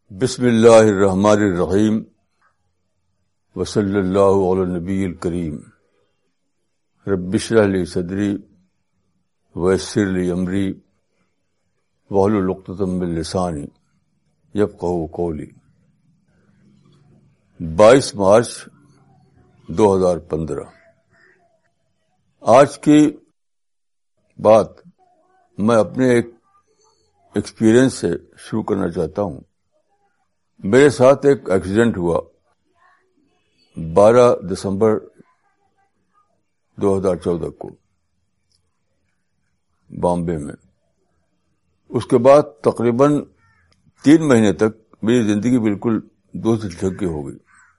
بسم اللہ الرحمن الرحیم وصلی اللہ علی النبی الکریم رب اشرح لی صدری ویسر لی امری واحلل عقدۃ من لسانی یفقہوا قولی۔ 22 مارچ 2015۔ آج کی بات میں اپنے ایک ایکسپیرئنس سے شروع کرنا چاہتا ہوں۔ میرے ساتھ ایک ایکسیڈنٹ ہوا 12 دسمبر 2014 کو بامبے میں۔ اس کے بعد تقریباً 3 مہینے تک میری زندگی بالکل دوسری ڈھنگ کی ہو گئی۔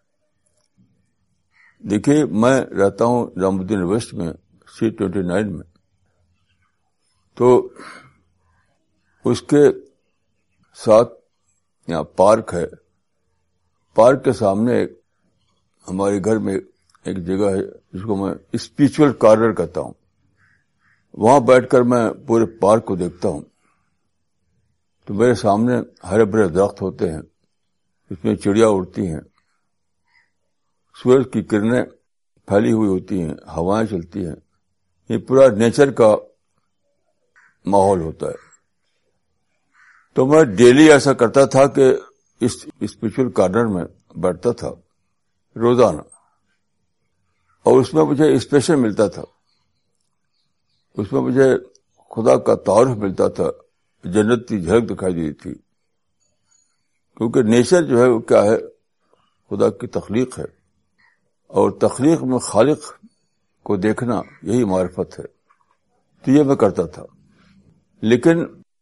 دیکھیے، میں رہتا ہوں نظام الدین ویسٹ میں C29 میں، تو اس کے ساتھ یہاں پارک ہے۔ پارک کے سامنے ہمارے گھر میں ایک جگہ ہے جس کو میں اسپریچول کارنر کہتا ہوں۔ وہاں بیٹھ کر میں پورے پارک کو دیکھتا ہوں تو میرے سامنے ہرے بھرے درخت ہوتے ہیں، اس میں چڑیا اڑتی ہیں، سورج کی کرنیں پھیلی ہوئی ہوتی ہیں، ہوائیں چلتی ہیں، یہ پورا نیچر کا ماحول ہوتا ہے۔ تو میں ڈیلی ایسا کرتا تھا کہ اس اسپریچول کارنر میں بیٹھتا تھا روزانہ، اور اس میں مجھے اسپیشل ملتا تھا، اس میں مجھے خدا کا تعارف ملتا تھا، جنت کی جھلک دکھائی دیتی تھی، کیونکہ نیچر جو ہے وہ کیا ہے، خدا کی تخلیق ہے، اور تخلیق میں خالق کو دیکھنا یہی معرفت ہے۔ تو یہ میں کرتا تھا، لیکن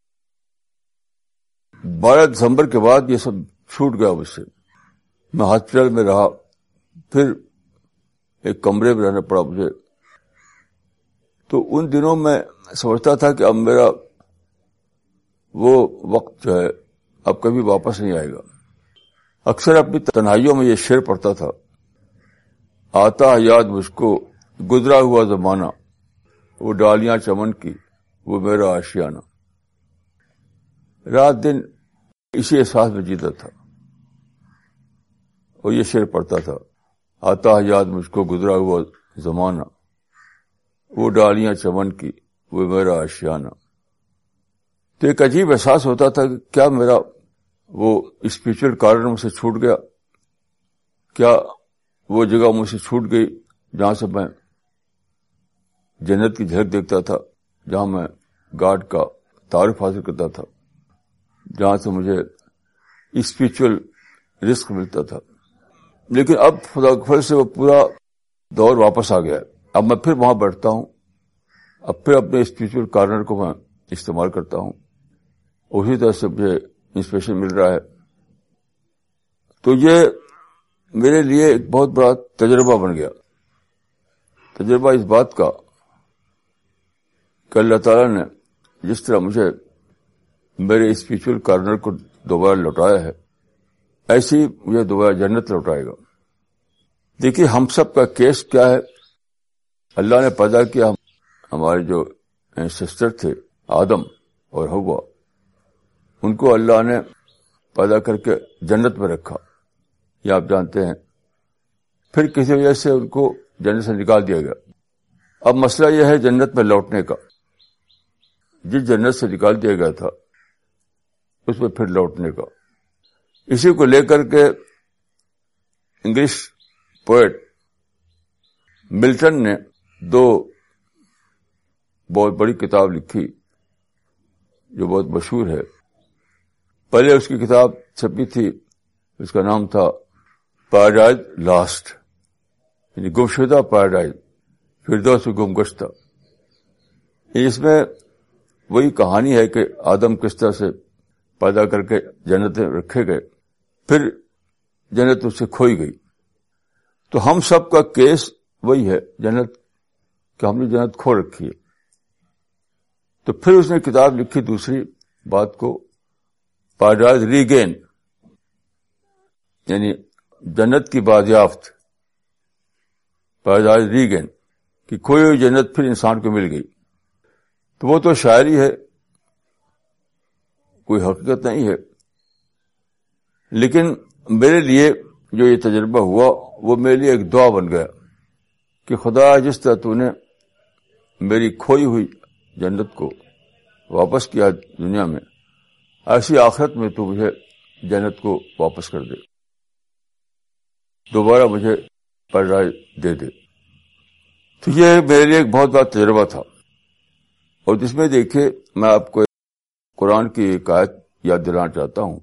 12 دسمبر کے بعد یہ سب چھوٹ گیا مجھ سے۔ میں ہاسپٹل میں رہا، پھر ایک کمرے میں رہنا پڑا مجھے۔ تو ان دنوں میں سمجھتا تھا کہ اب میرا وہ وقت جو ہے اب کبھی واپس نہیں آئے گا۔ اکثر اپنی تنہائیوں میں یہ شعر پڑھتا تھا، آتا ہے یاد مجھ کو گزرا ہوا زمانہ، وہ ڈالیاں چمن کی وہ میرا آشیانہ۔ رات دن اسی احساس میں جیتا تھا اور یہ شعر پڑھتا تھا، آتا ہے یاد مجھ کو گزرا ہوا زمانہ، وہ ڈالیاں چمن کی وہ میرا آشیانہ۔ تو ایک عجیب احساس ہوتا تھا کہ کیا میرا وہ اسپریچول کارنر مجھ سے چھوٹ گیا، کیا وہ جگہ مجھ سے چھوٹ گئی جہاں سے میں جنت کی جھلک دیکھتا تھا، جہاں میں گاڈ کا تعارف حاصل کرتا تھا، جہاں سے مجھے اسپریچول رزق ملتا تھا۔ لیکن اب خدا کے فضل سے وہ پورا دور واپس آ گیا ہے۔ اب میں پھر وہاں بیٹھتا ہوں، اب پھر اپنے اسپریچول کارنر کو میں استعمال کرتا ہوں، اسی طرح سے مجھے انسپریشن مل رہا ہے۔ تو یہ میرے لیے ایک بہت بڑا تجربہ بن گیا، تجربہ اس بات کا کہ اللہ تعالیٰ نے جس طرح مجھے میرے اسپریچول کارنر کو دوبارہ لوٹایا ہے، ایسی مجھے دوبارہ جنت لوٹائے گا۔ دیکھیے، ہم سب کا کیس کیا ہے، اللہ نے پیدا کیا، ہمارے جو اینسیسٹر تھے آدم اور حوا، ان کو اللہ نے پیدا کر کے جنت میں رکھا، یہ آپ جانتے ہیں۔ پھر کسی وجہ سے ان کو جنت سے نکال دیا گیا۔ اب مسئلہ یہ ہے جنت میں لوٹنے کا۔ جس جنت سے نکال دیا گیا تھا اس میں پھر لوٹنے کا۔ اسی کو لے کر کے انگلش پوئٹ ملٹن نے 2 بہت بڑی کتاب لکھی جو بہت مشہور ہے۔ پہلے اس کی کتاب چھپی تھی، اس کا نام تھا پیراڈائز لاسٹ، یعنی گمشدہ پیراڈائز، فردوس گمگشتہ۔ اس میں وہی کہانی ہے کہ آدم کس طرح سے پیدا کر کے جنت میں رکھے گئے، پھر جنت اس سے کھوئی گئی۔ تو ہم سب کا کیس وہی ہے، جنت، کہ ہم نے جنت کھو رکھی ہے۔ تو پھر اس نے کتاب لکھی دوسری بات کو، پیراڈائز ریگین، یعنی جنت کی بازیافت، پیراڈائز ریگین، کہ کھوئی ہوئی جنت پھر انسان کو مل گئی۔ تو وہ تو شاعری ہے، کوئی حقیقت نہیں ہے۔ لیکن میرے لیے جو یہ تجربہ ہوا وہ میرے لیے ایک دعا بن گیا کہ خدا جس طرح تو نے میری کھوئی ہوئی جنت کو واپس کیا دنیا میں، ایسی آخرت میں تو مجھے جنت کو واپس کر دے، دوبارہ مجھے پیدائش دے دے۔ تو یہ میرے لیے ایک بہت بڑا تجربہ تھا، اور جس میں دیکھیے میں آپ کو قرآن کی ایک آیت یاد دلانا چاہتا ہوں،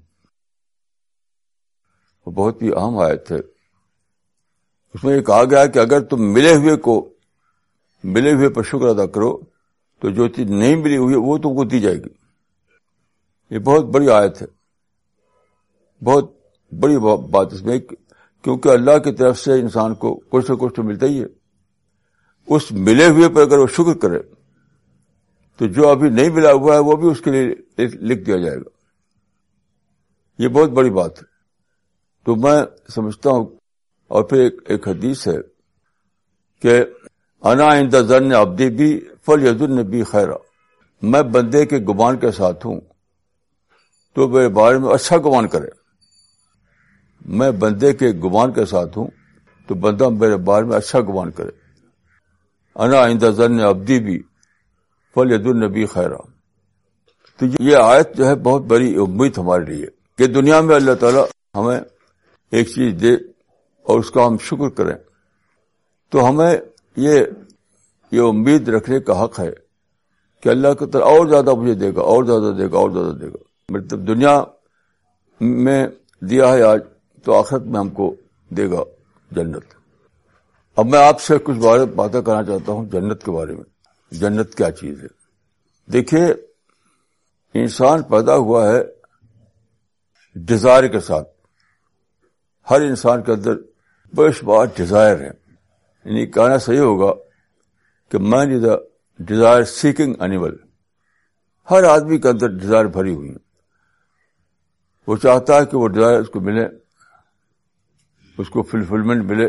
وہ بہت ہی اہم آیت ہے۔ اس میں یہ کہا گیا کہ اگر تم ملے ہوئے پر شکر ادا کرو تو جو چیز نہیں ملی ہوئی وہ تم کو دی جائے گی۔ یہ بہت بڑی آیت ہے، بہت بڑی بات اس میں، کیونکہ اللہ کی طرف سے انسان کو کچھ نہ کچھ تو ملتا ہی ہے۔ اس ملے ہوئے پر اگر وہ شکر کرے تو جو ابھی نہیں ملا ہوا ہے وہ بھی اس کے لیے لکھ دیا جائے گا۔ یہ بہت بڑی بات ہے۔ تو میں سمجھتا ہوں، اور پھر ایک حدیث ہے کہ انا عند ظن عبدی بی فلیظن بی خیرا، میں بندے کے گمان کے ساتھ ہوں تو میرے بارے میں اچھا گمان کرے۔ میں بندے کے گمان کے ساتھ ہوں تو بندہ میرے بارے میں اچھا گمان کرے۔ انا عند ظن عبدی بی فلیظن بی خیرا۔ تو یہ آیت جو ہے بہت بڑی امید ہمارے لیے کہ دنیا میں اللہ تعالیٰ ہمیں ایک چیز دے اور اس کا ہم شکر کریں، تو ہمیں یہ امید رکھنے کا حق ہے کہ اللہ کی طرح اور زیادہ مجھے دے گا، اور زیادہ دے گا، اور زیادہ دے گا۔ مطلب دنیا میں دیا ہے آج تو آخرت میں ہم کو دے گا جنت۔ اب میں آپ سے کچھ باتیں کرنا چاہتا ہوں جنت کے بارے میں۔ جنت کیا چیز ہے؟ دیکھیے، انسان پیدا ہوا ہے ڈیزائر کے ساتھ۔ ہر انسان کے اندر بے شمار ڈیزائر ہے، یعنی کہنا صحیح ہوگا کہ man is a desire seeking animal. ہر آدمی کے اندر ڈیزائر بھری ہوئی ہے، وہ چاہتا ہے کہ وہ ڈیزائر اس کو ملے، اس کو فلفلمنٹ ملے۔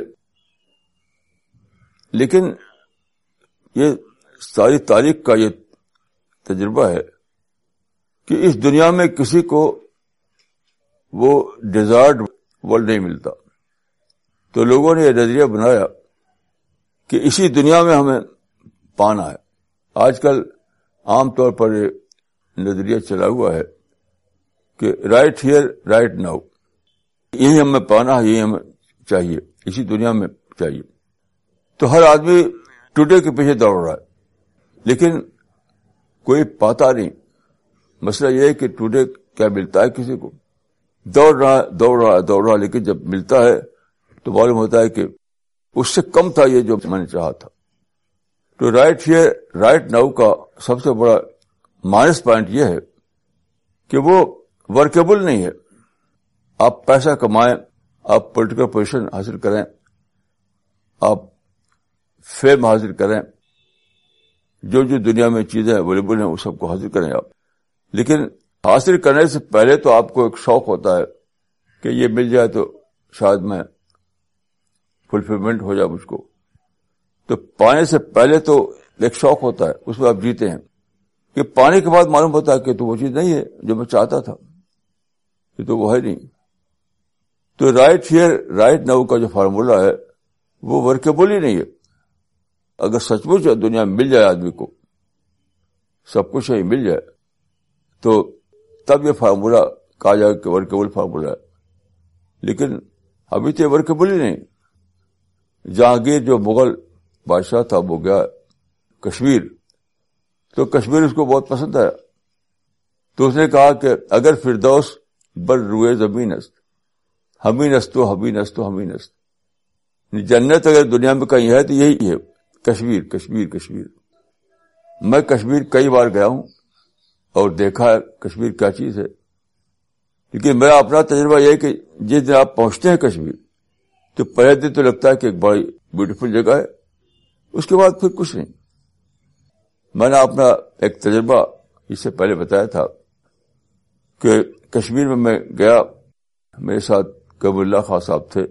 لیکن یہ ساری تاریخ کا یہ تجربہ ہے کہ اس دنیا میں کسی کو وہ ڈیزائرڈ ورلڈ نہیں ملتا۔ تو لوگوں نے یہ نظریہ بنایا کہ اسی دنیا میں ہمیں پانا ہے۔ آج کل عام طور پر یہ نظریہ چلا ہوا ہے کہ رائٹ ہیئر رائٹ ناؤ، یہی ہمیں پانا ہے، یہی ہمیں چاہیے، اسی دنیا میں چاہیے۔ تو ہر آدمی ٹوڈے کے پیچھے دوڑ رہا ہے، لیکن کوئی پاتا نہیں۔ مسئلہ یہ ہے کہ ٹوڈے کیا ملتا ہے کسی کو، دوڑ رہا، لیکن جب ملتا ہے تو معلوم ہوتا ہے کہ اس سے کم تھا یہ جو میں نے چاہا تھا۔ تو رائٹ ہیئر رائٹ ناؤ کا سب سے بڑا مائنس پوائنٹ یہ ہے کہ وہ ورکیبل نہیں ہے۔ آپ پیسہ کمائیں، آپ پولیٹیکل پوزیشن حاصل کریں، آپ فیم حاصل کریں، جو دنیا میں چیزیں اویلیبل ہیں وہ سب کو حاصل کریں آپ، لیکن حاصل کرنے سے پہلے تو آپ کو ایک شوق ہوتا ہے کہ یہ مل جائے تو شاید میں فلفلمنٹ ہو جائے مجھ کو۔ تو پانے سے پہلے تو ایک شوق ہوتا ہے، اس میں آپ جیتے ہیں، کہ پانے کے بعد معلوم ہوتا ہے کہ تو وہ چیز نہیں ہے جو میں چاہتا تھا، یہ تو وہ ہے نہیں۔ تو رائٹ ہیئر رائٹ ناؤ کا جو فارمولا ہے وہ ورکیبل ہی نہیں ہے۔ اگر سچ مچ دنیا میں مل جائے آدمی کو، سب کچھ ہی مل جائے، تو تب یہ فارمولا کہا جائے کہ ورکیبل فارمولا ہے، لیکن ابھی تو ورکیبل ہی نہیں۔ جہانگیر جو مغل بادشاہ تھا وہ گیا کشمیر، تو کشمیر اس کو بہت پسند آیا، تو اس نے کہا کہ اگر فردوس بر روئے زمین است ہمیں نستو ہمیں نستو ہمیں نست، جنت اگر دنیا میں کہیں ہے تو یہی ہے، کشمیر کشمیر کشمیر۔ میں کشمیر کئی بار گیا ہوں اور دیکھا ہے کشمیر کیا چیز ہے، لیکن میرا اپنا تجربہ یہ ہے کہ جس دن آپ پہنچتے ہیں کشمیر تو پہلے دن تو لگتا ہے کہ ایک بڑی بیوٹیفل جگہ ہے، اس کے بعد پھر کچھ نہیں۔ میں نے اپنا ایک تجربہ اس سے پہلے بتایا تھا کہ کشمیر میں گیا، میرے ساتھ کریم اللہ خان صاحب تھے،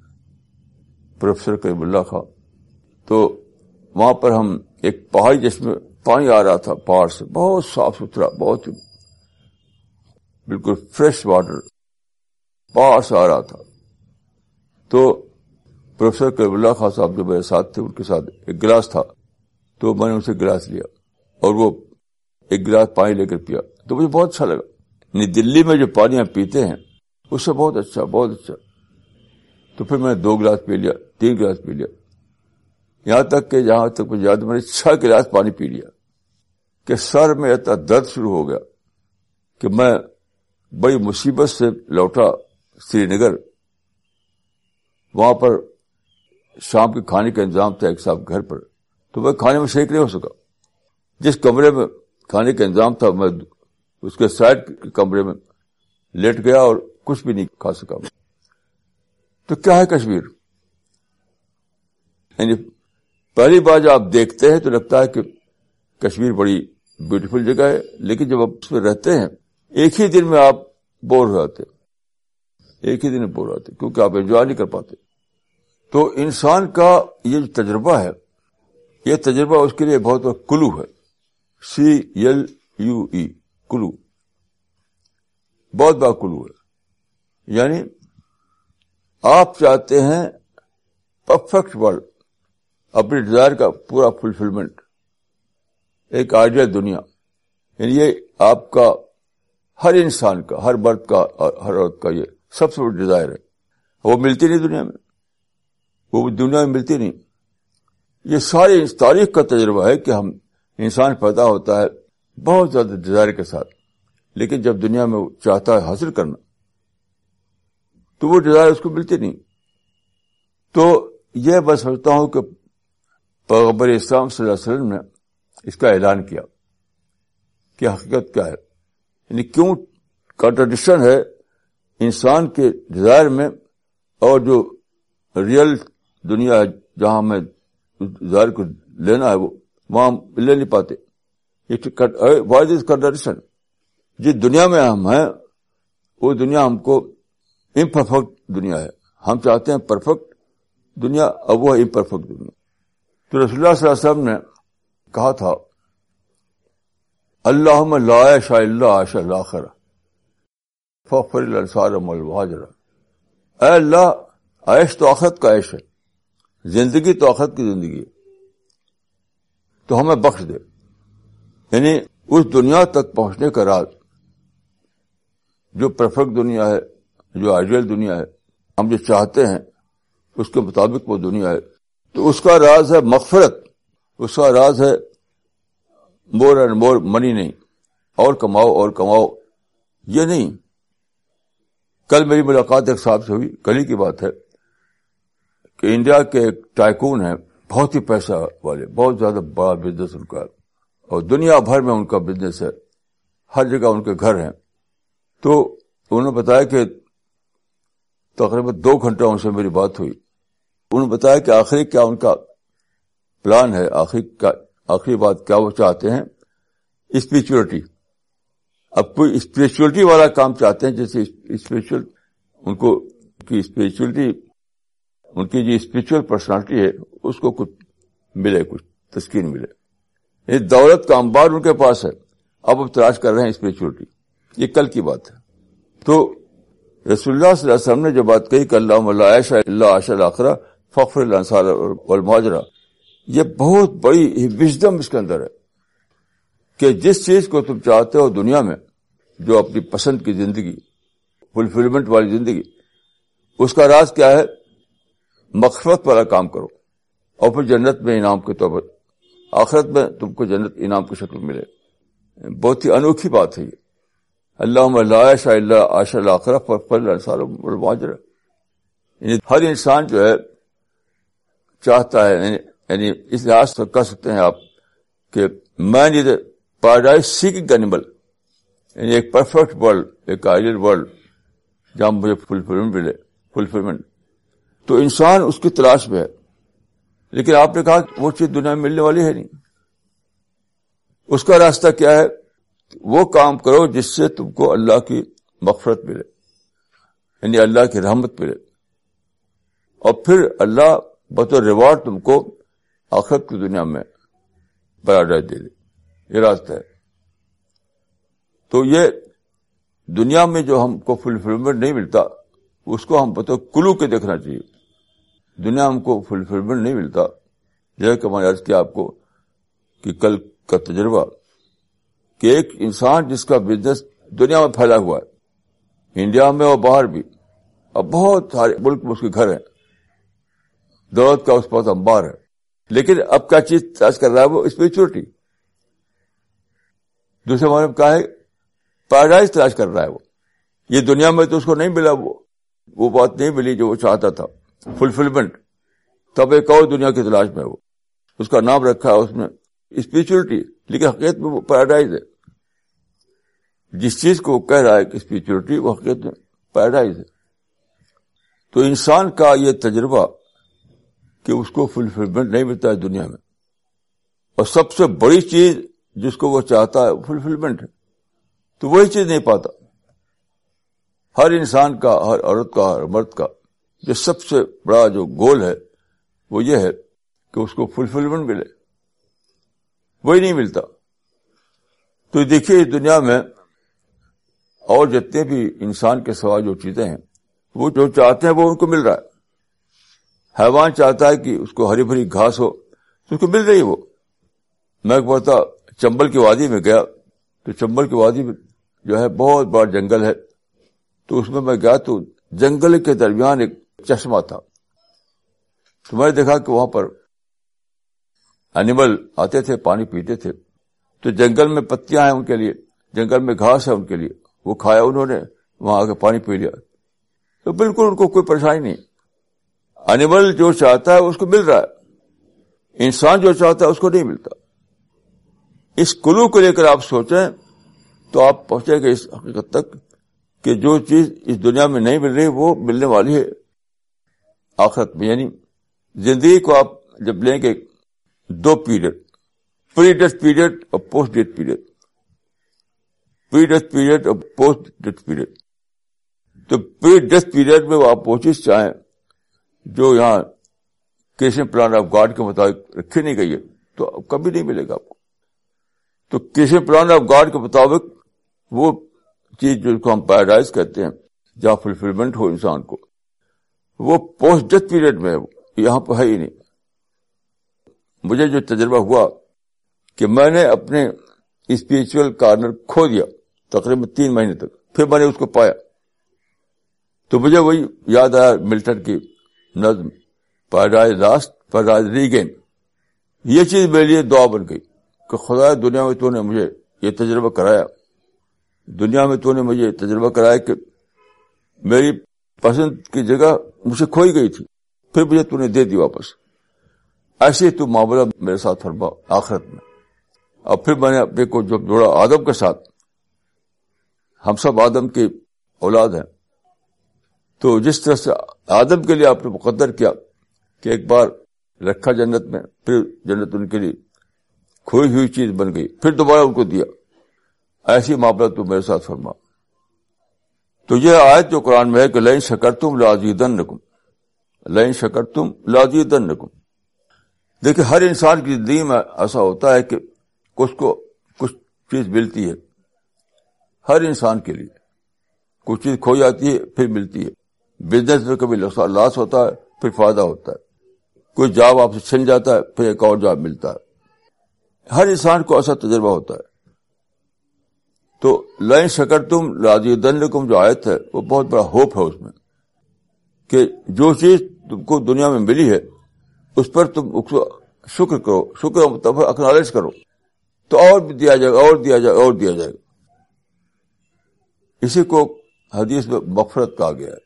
پروفیسر کریم اللہ خان۔ تو وہاں پر ہم ایک پہاڑی جس میں پانی آ رہا تھا پہاڑ سے، بہت صاف ستھرا، بہت بالکل فریش واٹر، پاس آ رہا تھا. تو پروفیسر کریم اللہ خان صاحب جو میرے ساتھ تھے ان کے ساتھ ایک گلاس تھا, تو میں نے ان سے گلاس لیا اور وہ ایک گلاس پانی لے کر پیا تو مجھے بہت اچھا لگا. یعنی دلی میں جو پانی ہم پیتے ہیں اس سے بہت اچھا, بہت اچھا. تو پھر میں نے 2 گلاس پی لیا, 3 گلاس پی لیا, یہاں تک کہ جہاں تک مجھے یاد, میں نے 6 گلاس پانی پی لیا کہ سر میں اتنا درد شروع ہو گیا کہ میں بڑی مصیبت سے لوٹا سری نگر. وہاں پر شام کے کھانے کا انتظام تھا ایک صاحب گھر پر, تو میں کھانے میں شریک نہیں ہو سکا. جس کمرے میں کھانے کا انتظام تھا میں اس کے سائڈ کے کمرے میں لیٹ گیا اور کچھ بھی نہیں کھا سکا. تو کیا ہے کشمیر؟ یعنی پہلی بار جب آپ دیکھتے ہیں تو لگتا ہے کہ کشمیر بڑی بیوٹیفل جگہ ہے, لیکن جب آپ اس میں رہتے ہیں ایک ہی دن میں آپ بور ہو جاتے, ایک ہی دن میں بور ہو جاتے کیونکہ آپ انجوائے نہیں کر پاتے. تو انسان کا یہ جو تجربہ ہے, یہ تجربہ اس کے لیے بہت بڑا کلو ہے. CLUE, کلو, بہت بڑا کلو ہے. یعنی آپ چاہتے ہیں پرفیکٹ ورلڈ, اپنے ڈیزائر کا پورا فلفلمنٹ, ایک آئیڈیل دنیا. یعنی یہ آپ کا ہر انسان کا, ہر مرد کا اور ہر عورت کا یہ سب سے بڑی ڈیزائر ہے. وہ ملتی نہیں دنیا میں, وہ دنیا میں ملتی نہیں. یہ ساری تاریخ کا تجربہ ہے کہ ہم انسان پیدا ہوتا ہے بہت زیادہ ڈیزائر کے ساتھ, لیکن جب دنیا میں وہ چاہتا ہے حاصل کرنا تو وہ ڈیزائر اس کو ملتی نہیں. تو یہ میں سمجھتا ہوں کہ پیغمبر اسلام صلی اللہ علیہ وسلم نے اس کا اعلان کیا کہ حقیقت کیا ہے. یعنی کیوں کنٹرڈکشن ہے انسان کے ڈیزائر میں اور جو ریئل دنیا ہے جہاں میں ڈیزائر کو لینا ہے وہ وہاں لے نہیں پاتے. What is contradiction? جس دنیا میں ہم ہیں وہ دنیا ہم کو امپرفیکٹ دنیا ہے. ہم چاہتے ہیں پرفیکٹ دنیا, اب وہ امپرفیکٹ دنیا. تو رسول اللہ صلی اللہ علیہ وسلم نے کہا تھا اللہم لا عیش الا عیش الاخرہ فاغفر للانصار والمہاجر. اے اللہ, عیش تو آخرت کا عیش ہے, زندگی تو آخرت کی زندگی ہے, تو ہمیں بخش دے. یعنی اس دنیا تک پہنچنے کا راز, جو پرفیکٹ دنیا ہے, جو آئیڈیل دنیا ہے, ہم جو چاہتے ہیں اس کے مطابق وہ دنیا ہے, تو اس کا راز ہے مغفرت, اس کا راز ہے مور اینڈ مور منی نہیں, اور کماؤ اور کماؤ, یہ نہیں. کل میری ملاقات ایک صاحب سے ہوئی, کل ہی کی بات ہے, کہ انڈیا کے ایک ٹائکون ہیں, بہت ہی پیسہ والے, بہت زیادہ بڑا بزنس ان کا, اور دنیا بھر میں ان کا بزنس ہے, ہر جگہ ان کے گھر ہیں. تو انہوں نے بتایا کہ تقریباً 2 گھنٹہ ان سے میری بات ہوئی. انہوں نے بتایا کہ آخری کیا ان کا پلان ہے, آخری بات کیا وہ چاہتے ہیں, اسپریچولیٹی. اب کوئی اسپریچولیٹی والا کام چاہتے ہیں, جیسے اسپریچول ان کو کی اسپریچولیٹی, ان کی جو اسپریچول پرسنالٹی ہے اس کو کچھ ملے, کچھ تسکین ملے. یہ دولت کا انبار ان کے پاس ہے, اب تلاش کر رہے ہیں اسپریچولیٹی. یہ کل کی بات ہے. تو رسول اللہ صلی اللہ علیہ وسلم نے جو بات کہی کہ اللہم لا عیش الا عیش الاخرہ فاغفر للانصار والمہاجر, یہ بہت بڑی وژڈم اس کے اندر ہے کہ جس چیز کو تم چاہتے ہو دنیا میں, جو اپنی پسند کی زندگی, فلفلمنٹ والی زندگی, اس کا راز کیا ہے, مغفرت والا کام کرو اور پھر جنت میں انعام کے طور پر, آخرت میں تم کو جنت انعام کی شکل ملے. بہت ہی انوکھی بات ہے یہ. اللہم لا عیش الا عیش الاخرہ فاغفر للانصار والمہاجر. یعنی ہر انسان جو ہے چاہتا ہے, یعنی اس لحاظ سے کہہ سکتے ہیں آپ کہ man is a paradise seeking animal, یعنی ایک پرفیکٹ ورلڈ, ایک آئیڈیل ورلڈ جہاں مجھے فلفلمنٹ ملے, فلفلمنٹ. تو انسان اس کی تلاش میں ہے, لیکن آپ نے کہا وہ چیز دنیا میں ملنے والی ہے نہیں. اس کا راستہ کیا ہے, وہ کام کرو جس سے تم کو اللہ کی مغفرت ملے, یعنی اللہ کی رحمت ملے, اور پھر اللہ بطور ریوارڈ تم کو آخرت کی دنیا میں پیراڈائز دے دے. یہ راستہ ہے. تو یہ دنیا میں جو ہم کو فلفلمنٹ نہیں ملتا, اس کو ہم کلو کے دیکھنا چاہیے. دنیا میں ہم کو فلفلمنٹ نہیں ملتا. جیسے کہ میں نے عرض کیا آپ کو کہ کل کا تجربہ کہ ایک انسان جس کا بزنس دنیا میں پھیلا ہوا ہے, انڈیا میں اور باہر بھی, اب بہت سارے ملک میں اس کے گھر ہیں, دولت کا اس پر انبار ہے, لیکن اب کیا چیز تلاش کر رہا ہے وہ اسپرچولیٹی. دوسرے معنی میں کہا ہے پیراڈائز تلاش کر رہا ہے وہ. یہ دنیا میں تو اس کو نہیں ملا, وہ بات نہیں ملی جو وہ چاہتا تھا, فلفلمنٹ. تب ایک اور دنیا کی تلاش میں وہ, اس کا نام رکھا ہے اس میں اسپرچولیٹی, لیکن حقیقت میں وہ پیراڈائز ہے. جس چیز کو وہ کہہ رہا ہے کہ اسپرچولیٹی, وہ حقیقت میں پیراڈائز ہے. تو انسان کا یہ تجربہ کہ اس کو فلفلمنٹ نہیں ملتا ہے دنیا میں, اور سب سے بڑی چیز جس کو وہ چاہتا ہے فلفلمنٹ ہے, تو وہی چیز نہیں پاتا. ہر انسان کا, ہر عورت کا, ہر مرد کا جو سب سے بڑا جو گول ہے وہ یہ ہے کہ اس کو فلفلمنٹ ملے, وہی نہیں ملتا. تو دیکھیے اس دنیا میں اور جتنے بھی انسان کے سوا جو چیزیں ہیں وہ جو چاہتے ہیں وہ ان کو مل رہا ہے. حیوان چاہتا ہے کہ اس کو ہری بھری گھاس ہو, تو اس کو مل رہی ہے وہ. میں ایک بار چمبل کی وادی میں گیا, تو چمبل کی وادی میں جو ہے بہت بڑا جنگل ہے, تو اس میں گیا تو جنگل کے درمیان ایک چشمہ تھا. تو میں نے دیکھا کہ وہاں پر اینیمل آتے تھے, پانی پیتے تھے. تو جنگل میں پتیاں ہیں ان کے لیے, جنگل میں گھاس ہے ان کے لیے, وہ کھایا انہوں نے, وہاں آ کے پانی پی لیا. تو بالکل ان کو کوئی پریشانی نہیں. اینیمل جو چاہتا ہے اس کو مل رہا ہے, انسان جو چاہتا ہے اس کو نہیں ملتا. اس کلو کو لے کر آپ سوچیں تو آپ پہنچیں گے اس حقیقت تک کہ جو چیز اس دنیا میں نہیں مل رہی وہ ملنے والی ہے آخرت میں. یعنی زندگی کو آپ جب لیں گے دو پیریڈ, پری ڈیتھ پیریڈ اور post death period, pre death period اور پوسٹ ڈیتھ پیریڈ. تو پری ڈیتھ پیریڈ میں وہ آپ وہ چیز چاہیں جو یہاں کریشن پلان آف گاڈ کے مطابق رکھی نہیں گئی ہے تو کبھی نہیں ملے گا آپ کو. تو کریشن پلان آف گاڈ کے مطابق وہ چیز جو کو ہم پیراڈائز کہتے ہیں, جہاں فلفلمنٹ ہو انسان کو, وہ پوسٹ ڈیتھ پیریڈ میں ہے, وہ یہاں پہ ہے ہی نہیں. مجھے جو تجربہ ہوا کہ میں نے اپنے اسپرچل کارنر کھو دیا تقریباً 3 مہینے تک, پھر میں نے اس کو پایا. تو مجھے وہی یاد آیا ملٹن کی نظم, پیراڈائز لاسٹ پیراڈائز ریگین. یہ چیز میرے لیے دعا بن گئی کہ خدا دنیا میں تو نے مجھے یہ تجربہ کرایا, دنیا میں تو نے مجھے تجربہ کرایا کہ میری پسند کی جگہ مجھ سے کھوئی گئی تھی, پھر مجھے تو نے دے دی واپس. ایسے تو معاملہ میرے ساتھ فرما آخرت میں. اور پھر میں نے اپنے کو جو جوڑا آدم کے ساتھ, ہم سب آدم کی اولاد ہیں, تو جس طرح سے آدم کے لیے آپ نے مقدر کیا کہ ایک بار رکھا جنت میں, پھر جنت ان کے لیے کھوئی ہوئی چیز بن گئی, پھر دوبارہ ان کو دیا, ایسی معاملہ تو میرے ساتھ فرما. تو یہ آیت جو قرآن میں ہے کہ لئن شکرتم لازیدنکم, لئن شکرتم لازیدنکم. دیکھیں ہر انسان کی زندگی میں ایسا ہوتا ہے کہ اس کو کچھ چیز ملتی ہے. ہر انسان کے لیے کچھ چیز کھو جاتی ہے پھر ملتی ہے. بزنس میں کبھی لاس ہوتا ہے پھر فائدہ ہوتا ہے, کوئی جاب آپ سے چھن جاتا ہے پھر ایک اور جاب ملتا ہے. ہر انسان کو ایسا تجربہ ہوتا ہے. تو لئن شکرتم لازیدنکم جو آیت ہے وہ بہت بڑا ہوپ ہے اس میں, کہ جو چیز تم کو دنیا میں ملی ہے اس پر تم شکر کرو, شکر مطلب اکنالج کرو, تو اور بھی دیا جائے گا, اور دیا جائے گا, اور دیا جائے گا. اسی کو حدیث میں مغفرت کہا گیا ہے.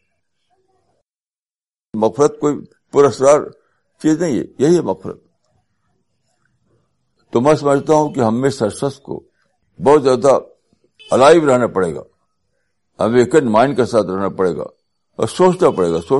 مغفرت کوئی پراسرار چیز نہیں ہے, یہی ہے مغفرت. تو میں سمجھتا ہوں کہ ہمیں سرسس کو بہت زیادہ الائیو رہنا پڑے گا, اویکن مائنڈ کے ساتھ رہنا پڑے گا, اور سوچنا پڑے گا.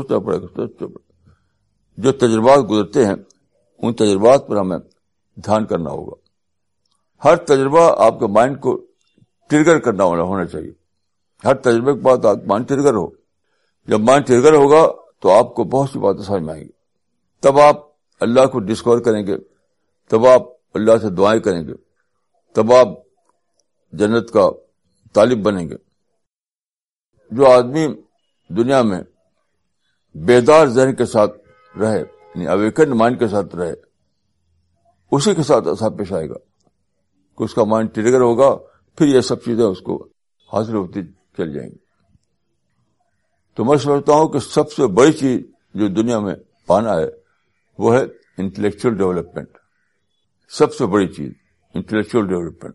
جو تجربات گزرتے ہیں ان تجربات پر ہمیں دھیان کرنا ہوگا. ہر تجربہ آپ کے مائنڈ کو ٹریگر کرنا ہونا چاہیے. ہر تجربے کے بعد آپ مائنڈ ٹریگر ہو. جب مائنڈ ٹریگر ہوگا تو آپ کو بہت سی باتیں سمجھ میں آئیں گی. تب آپ اللہ کو ڈسکور کریں گے, تب آپ اللہ سے دعائیں کریں گے, تب آپ جنت کا طالب بنیں گے. جو آدمی دنیا میں بیدار ذہن کے ساتھ رہے، یعنی اویکن مائنڈ کے ساتھ رہے، اسی کے ساتھ ایسا پیش آئے گا کہ اس کا مائنڈ ٹریگر ہوگا، پھر یہ سب چیزیں اس کو حاصل ہوتی چل جائیں گی. تو میں سمجھتا ہوں کہ سب سے بڑی چیز جو دنیا میں پانا ہے وہ ہے انٹلیکچوئل ڈیولپمنٹ. سب سے بڑی چیز انٹلیکچوئل ڈیولپمنٹ.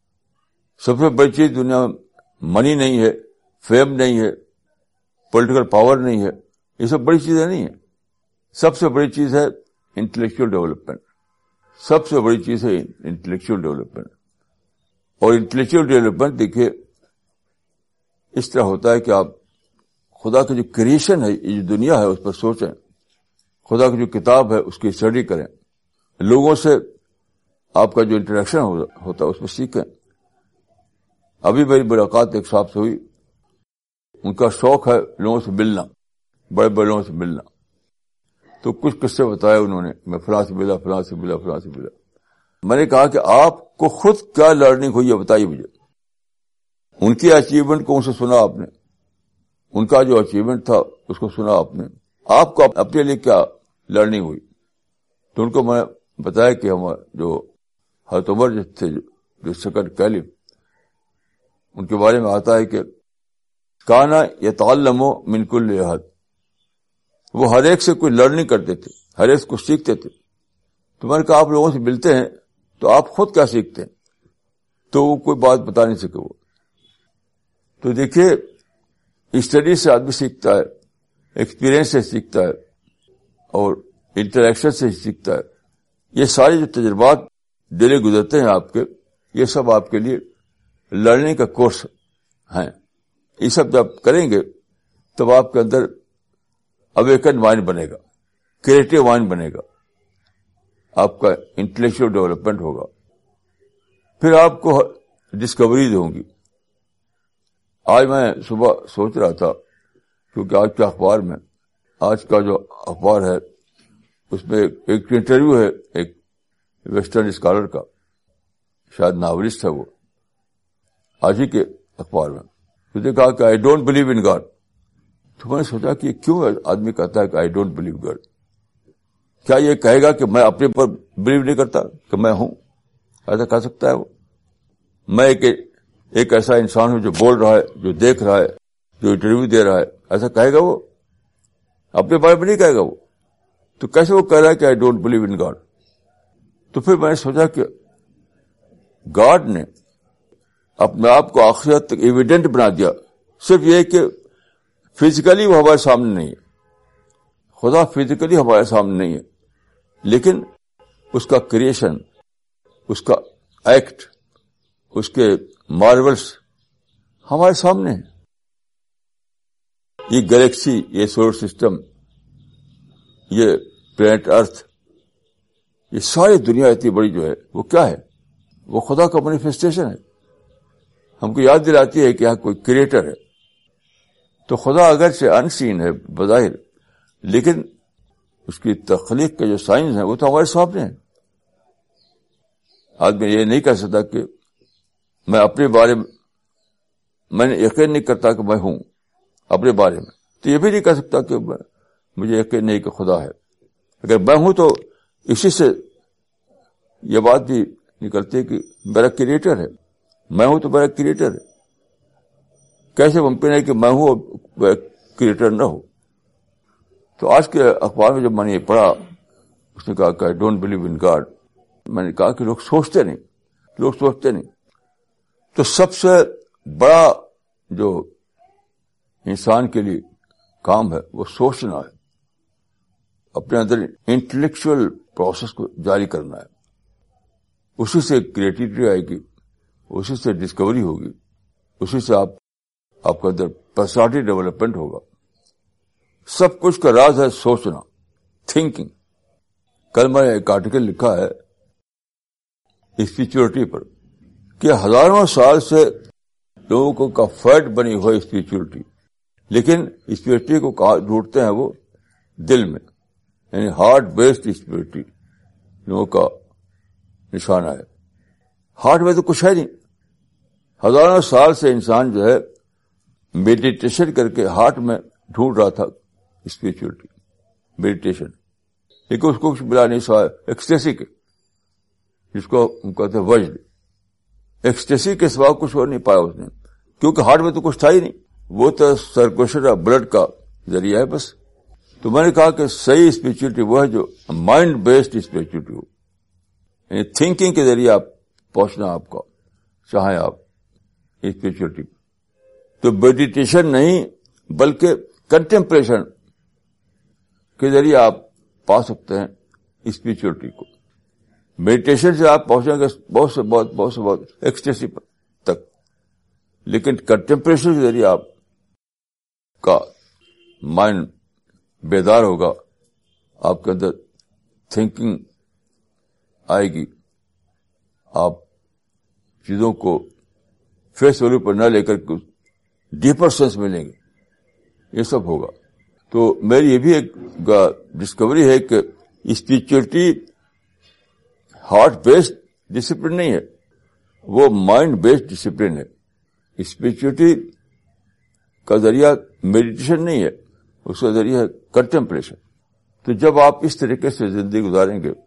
سب سے بڑی چیز دنیا میں منی نہیں ہے، فیم نہیں ہے، پولیٹیکل پاور نہیں ہے، یہ سب بڑی چیزیں نہیں ہیں. سب سے بڑی چیز ہے انٹلیکچوئل ڈیولپمنٹ. سب سے بڑی چیز ہے انٹلیکچوئل ڈیولپمنٹ. اور انٹلیکچوئل ڈیولپمنٹ دیکھیے اس طرح ہوتا ہے کہ آپ خدا کی جو کریشن ہے، یہ جو دنیا ہے اس پر سوچیں، خدا کی جو کتاب ہے اس کی اسٹڈی کریں، لوگوں سے آپ کا جو انٹریکشن ہوتا ہے اس میں سیکھیں. ابھی میری ملاقات ایک صاحب سے ہوئی، ان کا شوق ہے لوگوں سے ملنا، بڑے بڑے لوگوں سے ملنا. تو کچھ قصے بتائے انہوں نے، میں فلاں سے ملا، فلاں سے ملا، فلاں سے ملا. میں نے کہا کہ آپ کو خود کیا لرننگ ہوئی ہے بتائیے مجھے. ان کی اچیومنٹ کو ان سے سنا آپ نے، ان کا جو اچیومنٹ تھا اس کو سنا آپ نے، آپ کو اپنے لیے کیا لرننگ ہوئی. تو ان کو میں بتایا کہ ہم جو حضرت عمر جو تھے، جو سیکنڈ کیلف، ان کے بارے میں آتا ہے کہ کانا یتعلم من کل احد، وہ ہر ایک سے کوئی لرننگ کرتے تھے، ہر ایک کو سیکھتے تھے. تو میں نے کہا آپ لوگوں سے ملتے ہیں تو آپ خود کیا سیکھتے ہیں؟ تو وہ کوئی بات بتا نہیں سکے. وہ تو دیکھیے اسٹڈی سے آدمی سیکھتا ہے، ایکسپیرئنس سے سیکھتا ہے، اور انٹریکشن سے سیکھتا ہے. یہ سارے جو تجربات ڈیلی گزرتے ہیں آپ کے، یہ سب آپ کے لیے لرننگ کا کورس ہیں. یہ سب جب کریں گے تب آپ کے اندر اویکن مائنڈ بنے گا، کریٹو مائنڈ بنے گا، آپ کا انٹلیکچوئل ڈیولپمنٹ ہوگا. پھر آپ کو ڈسکوریز ہوں گی. آج میں صبح سوچ رہا تھا، کیونکہ آج کے اخبار میں، آج کا جو اخبار ہے اس میں ایک انٹرویو ہے ایک ویسٹرن اسکالر کا، شاید ناولسٹ ہے وہ، آج ہی کے اخبار میں. تو دیکھا کہ I don't believe in God. تو میں نے سوچا کہ کیوں آدمی کہتا ہے کہ آئی ڈونٹ بلیو گاڈ؟ کیا یہ کہے گا کہ میں اپنے پر بلیو نہیں کرتا کہ میں ہوں؟ ایسا کہہ سکتا ہے وہ؟ میں ایک ایسا انسان ہوں جو بول رہا ہے، جو دیکھ رہا ہے، جو انٹرویو دے رہا ہے، ایسا کہے گا وہ؟ اپنے بارے میں نہیں کہے گا وہ. تو کیسے وہ کہہ رہا ہے کہ I don't believe in God? تو پھر میں نے سوچا کہ گاڈ نے اپنے آپ کو آخرت تک ایویڈنٹ بنا دیا. صرف یہ کہ فزیکلی وہ ہمارے سامنے نہیں ہے، خدا فزیکلی ہمارے سامنے نہیں ہے، لیکن اس کا کریشن، اس کا ایکٹ، اس کے مارولس ہمارے سامنے ہیں. یہ گلیکسی، یہ سولر سسٹم، یہ پلانٹ ارتھ، یہ ساری دنیا اتنی بڑی جو ہے وہ کیا ہے؟ وہ خدا کا مینیفیسٹیشن ہے. ہم کو یاد دلاتی ہے کہ یہاں کوئی کریٹر ہے. تو خدا اگرچہ ان سین ہے بظاہر، لیکن اس کی تخلیق کے جو سائنس ہیں وہ تو ہمارے سامنے ہیں. آدمی یہ نہیں کہہ سکتا کہ میں اپنے بارے میں نے یقین نہیں کرتا کہ میں ہوں اپنے بارے میں. تو یہ بھی نہیں کہہ سکتا کہ مجھے یقین نہیں کہ خدا ہے. اگر میں ہوں تو اسی سے یہ بات بھی نکلتی ہے کہ میرا کریٹر ہے. میں ہوں تو میرا کریٹر ہے. کیسے ممکن ہے کہ میں ہوں اور کریٹر نہ ہو؟ تو آج کے اخبار میں جب میں نے یہ پڑھا، اس نے کہا کہ I don't believe in God. میں نے کہا کہ لوگ سوچتے نہیں. تو سب سے بڑا جو انسان کے لیے کام ہے وہ سوچنا ہے، اپنے اندر انٹلیکچوئل پروسیس کو جاری کرنا ہے. اسی سے کریٹیوٹی آئے گی، اسی سے ڈسکوری ہوگی، اسی سے آپ کے اندر پرسنالٹی ڈیولپمنٹ ہوگا. سب کچھ کا راز ہے سوچنا، تھنکنگ. کل میں نے ایک آرٹیکل لکھا ہے اسپریچولیٹی پر کہ ہزاروں سال سے لوگوں کو کا فیٹ بنی ہوئی اسپریچولیٹی، لیکن اسپریچولیٹی کو کہاں ڈھونڈتے ہیں وہ؟ دل میں، یعنی ہارٹ بیسڈ اسپریچولیٹی لوگوں کا نشانہ ہے. ہارٹ میں تو کچھ ہے نہیں. ہزاروں سال سے انسان جو ہے میڈیٹیشن کر کے ہارٹ میں ڈھونڈ رہا تھا اسپرچولیٹی میڈیٹیشن، لیکن اس کو کچھ ملا نہیں سوائے ایکسٹیسی کے، جس کو ہم کہتے ہیں وجد. ایکسٹیسی کے سوا کچھ اور نہیں پایا اس نے، کیونکہ ہارٹ میں تو کچھ تھا ہی نہیں، وہ تو سرکولیشن آف بلڈ کا ذریعہ ہے بس. تو میں نے کہا کہ صحیح اسپرچولیٹی وہ ہے جو مائنڈ بیسڈ اسپرچولیٹی ہو، یعنی تھنکنگ کے ذریعے آپ پہنچنا، آپ کا چاہیں آپ اسپرچولیٹی. تو میڈیٹیشن نہیں بلکہ کنٹمپلیشن کے ذریعے آپ پا سکتے ہیں اسپرچولیٹی کو. میڈیٹیشن سے آپ پہنچیں گے بہت سے ایکسٹیسی تک، لیکن کنٹمپلیشن کے ذریعے آپ کا مائنڈ بیدار ہوگا، آپ کے اندر تھنکنگ آئے گی، آپ چیزوں کو فیس ویلیو پر نہ لے کر کے ڈیپر سینس میں لیں گے، یہ سب ہوگا. تو میری یہ بھی ایک ڈسکوری ہے کہ اسپرچولیٹی ہارٹ بیسڈ ڈسپلن نہیں ہے، وہ مائنڈ بیسڈ ڈسپلن ہے. اسپرچولیٹی کا ذریعہ میڈیٹیشن نہیں ہے، اس کا ذریعہ ہے کنٹمپلیشن. تو جب آپ اس طریقے سے زندگی گزاریں گے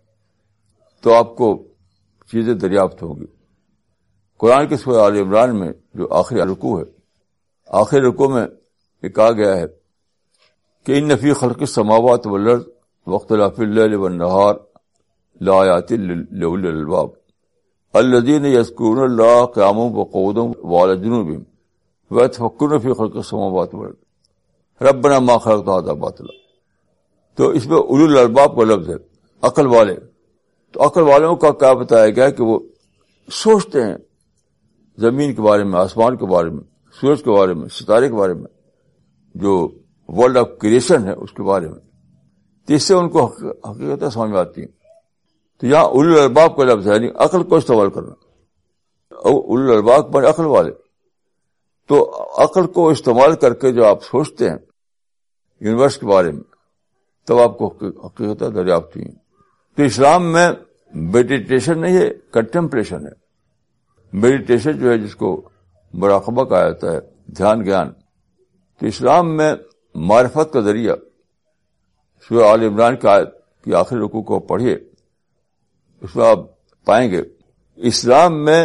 تو آپ کو چیزیں دریافت ہوں گی. قرآن کی سورہ آل عمران میں جو آخری رکوع ہے، آخری رکوع میں یہ کہا گیا ہے کہ ان فی خلق السماوات والارض واختلاف اللیل والنہار لآیات لأولی الالباب الذین یذکرون اللہ قیاما وقعودا وعلی جنوبہم ویتفکرون فی خلق السماوات والارض ربنا ما خلقت ھذا باطلا. تو اس میں اولو الالباب کا لفظ ہے، عقل والے. تو عقل والوں کا کیا بتایا گیا کہ وہ سوچتے ہیں زمین کے بارے میں، آسمان کے بارے میں، سورج کے بارے میں، ستارے کے بارے میں، جو ورلڈ آف کریشن ہے اس کے بارے میں. تو اس سے ان کو حقیقتیں سمجھ میں آتی ہیں. تو یہاں اولو الالباب کا لفظ ہے، یعنی عقل کو استعمال کرنا. اولو الالباب پر عقل والے. تو عقل کو استعمال کر کے جو آپ سوچتے ہیں یونیورس کے بارے میں، تب آپ کو حقیقتیں دریافت ہوئی ہیں. تو اسلام میں میڈیٹیشن نہیں ہے، کنٹمپلیشن ہے. میڈیٹیشن جو ہے جس کو مراقبہ کہا جاتا ہے، دھیان گیان. تو اسلام میں معرفت کا ذریعہ، سورہ آل عمران کی آخری رکوع کو پڑھیے، اس میں آپ پائیں گے اسلام میں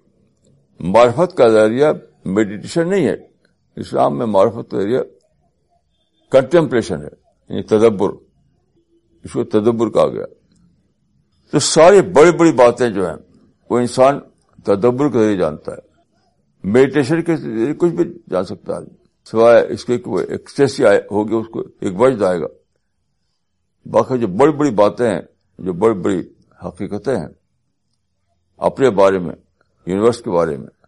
معرفت کا ذریعہ میڈیٹیشن نہیں ہے. اسلام میں معرفت کا ذریعہ کنٹمپلیشن ہے، یعنی تدبر. اس کو تدبر کہا گیا. تو ساری بڑی بڑی باتیں جو ہیں وہ انسان تدبر کے ذریعے جانتا ہے. میڈیٹیشن کے ذریعے کچھ بھی جان سکتا ہے، سوائے اس کے کہ وہ ایکسٹیسی ہوگی، اس کو ایک وجد آئے گا. باقی جو بڑی بڑی باتیں ہیں، جو بڑی بڑی حقیقتیں ہیں اپنے بارے میں، یونیورس کے بارے میں،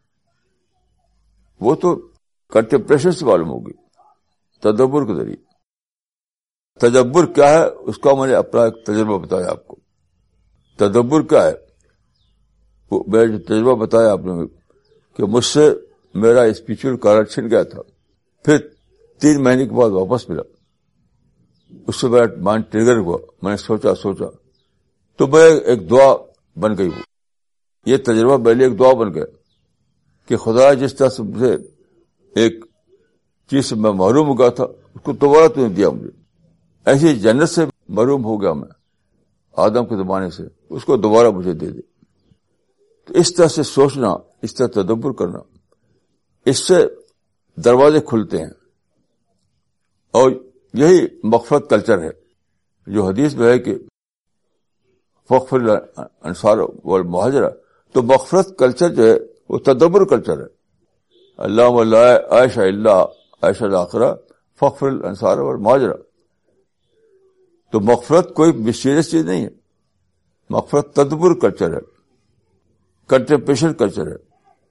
وہ تو کنٹمپلیشن سے معلوم ہوگی، تدبر کے ذریعے. تدبر کیا ہے اس کا میں نے اپنا ایک تجربہ بتایا آپ کو. تدبر کیا ہے وہ میں جو تجربہ بتایا آپ نے کہ مجھ سے میرا اسپرچل کارڈ چھن گیا تھا، پھر 3 مہینے کے بعد واپس ملا. اس سے میرا مائنڈ ٹریگر ہوا، میں نے سوچا تو میں ایک دعا بن گئی. وہ یہ تجربہ میرے لیے ایک دعا بن گیا کہ خدا جس طرح سے مجھے ایک چیز سے میں محروم ہو گیا تھا اس کو دوبارہ تو نے دیا مجھے. ایسی جنت سے محروم ہو گیا میں آدم کے زمانے سے، اس کو دوبارہ مجھے دے دے. تو اس طرح سے سوچنا، اس طرح تدبر کرنا، اس سے دروازے کھلتے ہیں. اور یہی مغفرت کلچر ہے جو حدیث میں ہے کہ فغفر الانصار والمہاجرہ. تو مغفرت کلچر جو ہے وہ تدبر کلچر ہے. اللہم لا عیش الا عیش الاخرہ فغفر الانصار والمہاجرہ. تو مغفرت کوئی مسٹیریس چیز نہیں ہے، مغفرت تدبر کلچر ہے، کنٹمپلیشن کلچر ہے.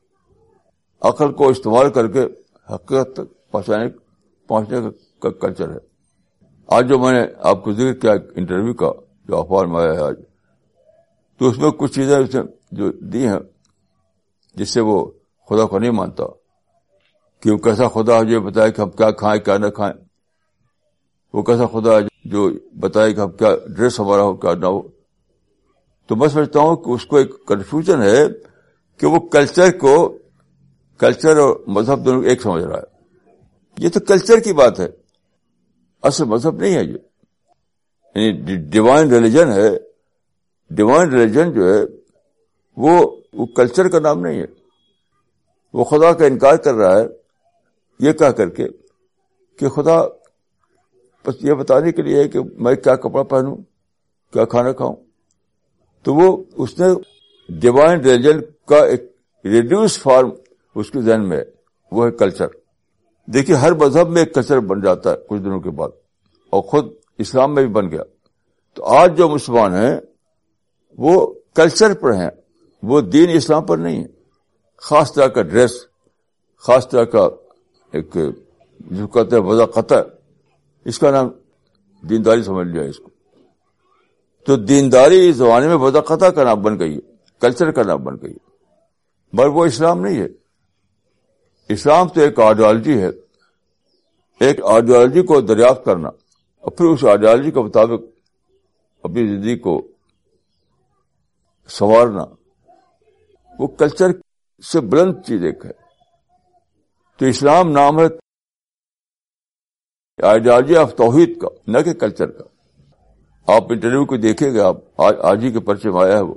عقل کو استعمال کر کے حقیقت تک پہنچنے کا کلچر ہے. آج جو میں نے آپ کو ذکر کیا انٹرویو کا جو اخبار میں آیا ہے آج، تو اس میں کچھ چیزیں اس نے جو دی ہیں جس سے وہ خدا کو نہیں مانتا کہ وہ کیسا خدا ہے جو بتائے کہ ہم کیا کھائیں کیا نہ کھائیں، وہ کیسا خدا ہے جو بتائے کہ ہم کیا ڈریس ہمارا ہو کیا نہ ہو. تو میں سمجھتا ہوں کہ اس کو ایک کنفیوژن ہے کہ وہ کلچر اور مذہب دونوں ایک سمجھ رہا ہے. یہ تو کلچر کی بات ہے. اصل مذہب نہیں ہے یہ. یعنی ڈیوائن ریلیجن ہے. ڈیوائن ریلیجن جو ہے وہ کلچر کا نام نہیں ہے. وہ خدا کا انکار کر رہا ہے یہ کہہ کر کے کہ خدا بس یہ بتانے کے لیے ہے کہ میں کیا کپڑا پہنوں, کیا کھانا کھاؤں. تو وہ اس نے ڈیوائن ریلیجن کا ایک ریڈیوس فارم اس کے ذہن میں ہے, وہ ہے کلچر. دیکھیے ہر مذہب میں ایک کلچر بن جاتا ہے کچھ دنوں کے بعد, اور خود اسلام میں بھی بن گیا. تو آج جو مسلمان ہیں وہ کلچر پر ہیں, وہ دین اسلام پر نہیں ہے. خاص طرح کا ڈریس, خاص طرح کا ایک جو کہتے ہیں وضع قطع, اس کا نام دینداری سمجھ لیا اس کو. تو دینداری اس زمانے میں وضع قطع کا نام بن گئی ہے, کلچر کا نام بن گئی ہے, مگر وہ اسلام نہیں ہے. اسلام تو ایک آئیڈیالوجی ہے, ایک آئیڈیالوجی کو دریافت کرنا اور پھر اس آئیڈیالوجی کے مطابق اپنی زندگی کو سنوارنا, وہ کلچر سے بلند چیز ایک ہے. تو اسلام نام ہے آئیڈیالوجی آف توحید کا, نہ کہ کلچر کا. آپ انٹرویو کو دیکھیں گے, آپ آج ہی کے پرچے میں آیا ہے وہ,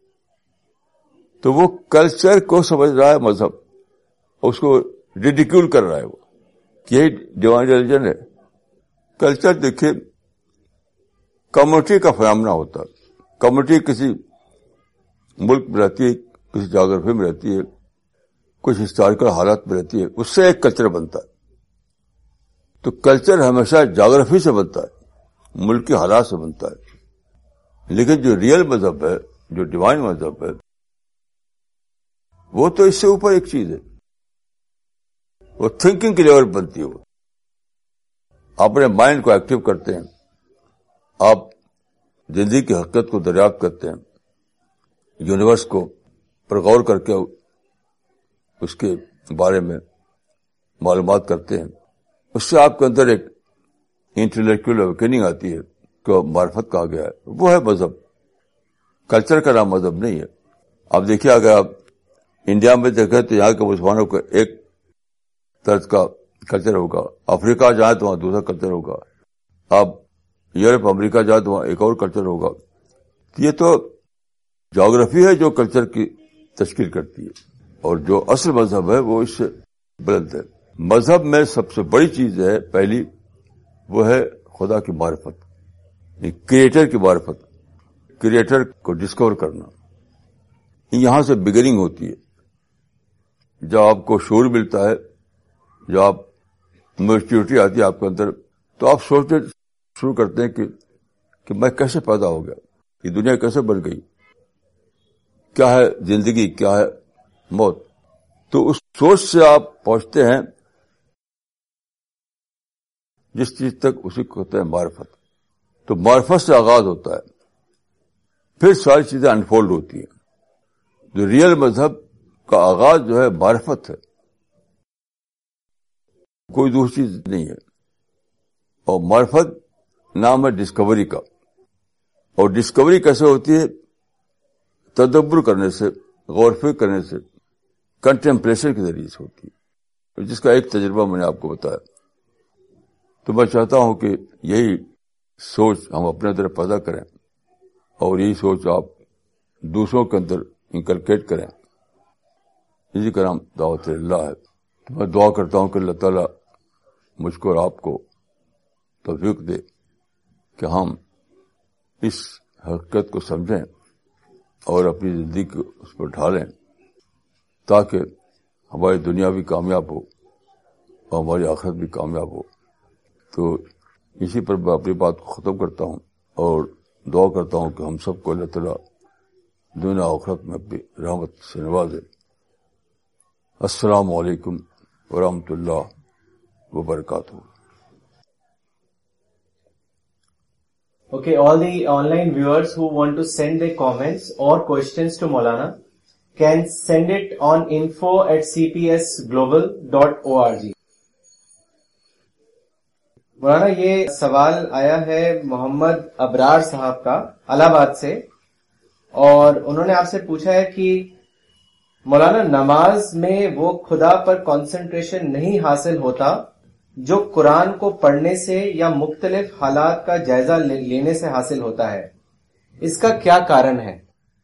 تو وہ کلچر کو سمجھ رہا ہے مذہب, اس کو ریڈیکیول کر رہا ہے وہ, یہی ڈیوائن ریلیجن ہے. کلچر دیکھیے کمیونٹی کا فنامنا ہوتا ہے. کمیونٹی کسی ملک میں رہتی ہے, کسی جغرافی میں رہتی ہے, کچھ ہسٹوریکل حالات میں رہتی ہے, اس سے ایک کلچر بنتا ہے. تو کلچر ہمیشہ جغرافی سے بنتا ہے, ملک کے حالات سے بنتا ہے. لیکن جو ریئل مذہب ہے, جو ڈیوائن مذہب ہے, وہ تو اس سے اوپر ایک چیز ہے. وہ تھنکنگ کی لیول بنتی ہے. وہ اپنے مائنڈ کو ایکٹیو کرتے ہیں, آپ زندگی کی حقیقت کو دریافت کرتے ہیں, یونیورس کو پر غور کر کے اس کے بارے میں معلومات کرتے ہیں. اس سے آپ کے اندر ایک انٹلیکچوئل اویکننگ آتی ہے کہ معرفت کہا گیا ہے. وہ ہے مذہب. کلچر کا نام مذہب نہیں ہے. آپ دیکھیے اگر آپ انڈیا میں دیکھیں تو یہاں کے مسلمانوں کا ایک طرز کا کلچر ہوگا, افریقہ جائیں تو وہاں دوسرا کلچر ہوگا, آپ یورپ امریکہ جائیں تو وہاں ایک اور کلچر ہوگا. یہ تو جغرافی ہے جو کلچر کی تشکیل کرتی ہے, اور جو اصل مذہب ہے وہ اس سے بلند ہے. مذہب میں سب سے بڑی چیز ہے پہلی, وہ ہے خدا کی معرفت, کریٹر کی معرفت, کریٹر کو ڈسکور کرنا. یہاں سے بگننگ ہوتی ہے. جب آپ کو شعور ملتا ہے, جب آپ میچورٹی آتی ہے آپ کے اندر, تو آپ سوچنے شروع کرتے ہیں کہ میں کیسے پیدا ہو گیا, یہ دنیا کیسے بن گئی, کیا ہے زندگی, کیا ہے موت. تو اس سوچ سے آپ پہنچتے ہیں جس چیز تک اسی کو کہتے ہیں معرفت. تو معرفت سے آغاز ہوتا ہے, پھر ساری چیزیں انفولڈ ہوتی ہیں. جو ریئل مذہب کا آغاز جو ہے معرفت ہے, کوئی دوسری چیز نہیں ہے. اور معرفت نام ہے ڈسکوری کا. اور ڈسکوری کیسے ہوتی ہے؟ تدبر کرنے سے, غور فکر کرنے سے, کنٹمپلیشن کے ذریعے سے ہوتی ہے, جس کا ایک تجربہ میں نے آپ کو بتایا. تو میں چاہتا ہوں کہ یہی سوچ ہم اپنے اندر پیدا کریں, اور یہی سوچ آپ دوسروں کے اندر انکلکیٹ کریں. اسی کا نام دعوت اللہ ہے. تو میں دعا کرتا ہوں کہ اللہ تعالیٰ مجھ کو اور آپ کو توفیق دے کہ ہم اس حقیقت کو سمجھیں اور اپنی زندگی کو اس پر ڈھالیں, تاکہ ہماری دنیا بھی کامیاب ہو اور ہماری آخرت بھی کامیاب ہو. تو اسی پر میں اپنی بات کو ختم کرتا ہوں اور دعا کرتا ہوں کہ ہم سب کو اللہ تعالیٰ دنیا آخرت میں اپنی رحمت سے نوازے. السلام علیکم ورحمۃ اللہ وبرکاتہ. Okay, all the online viewers who want to send their comments or questions to Maulana can send it on info@cpsglobal.org. مولانا یہ سوال آیا ہے محمد ابرار صاحب کا الہ آباد سے, اور انہوں نے آپ سے پوچھا ہے کہ مولانا نماز میں وہ خدا پر کنسنٹریشن نہیں حاصل ہوتا جو قرآن کو پڑھنے سے یا مختلف حالات کا جائزہ لینے سے حاصل ہوتا ہے، اس کا کیا کارن ہے؟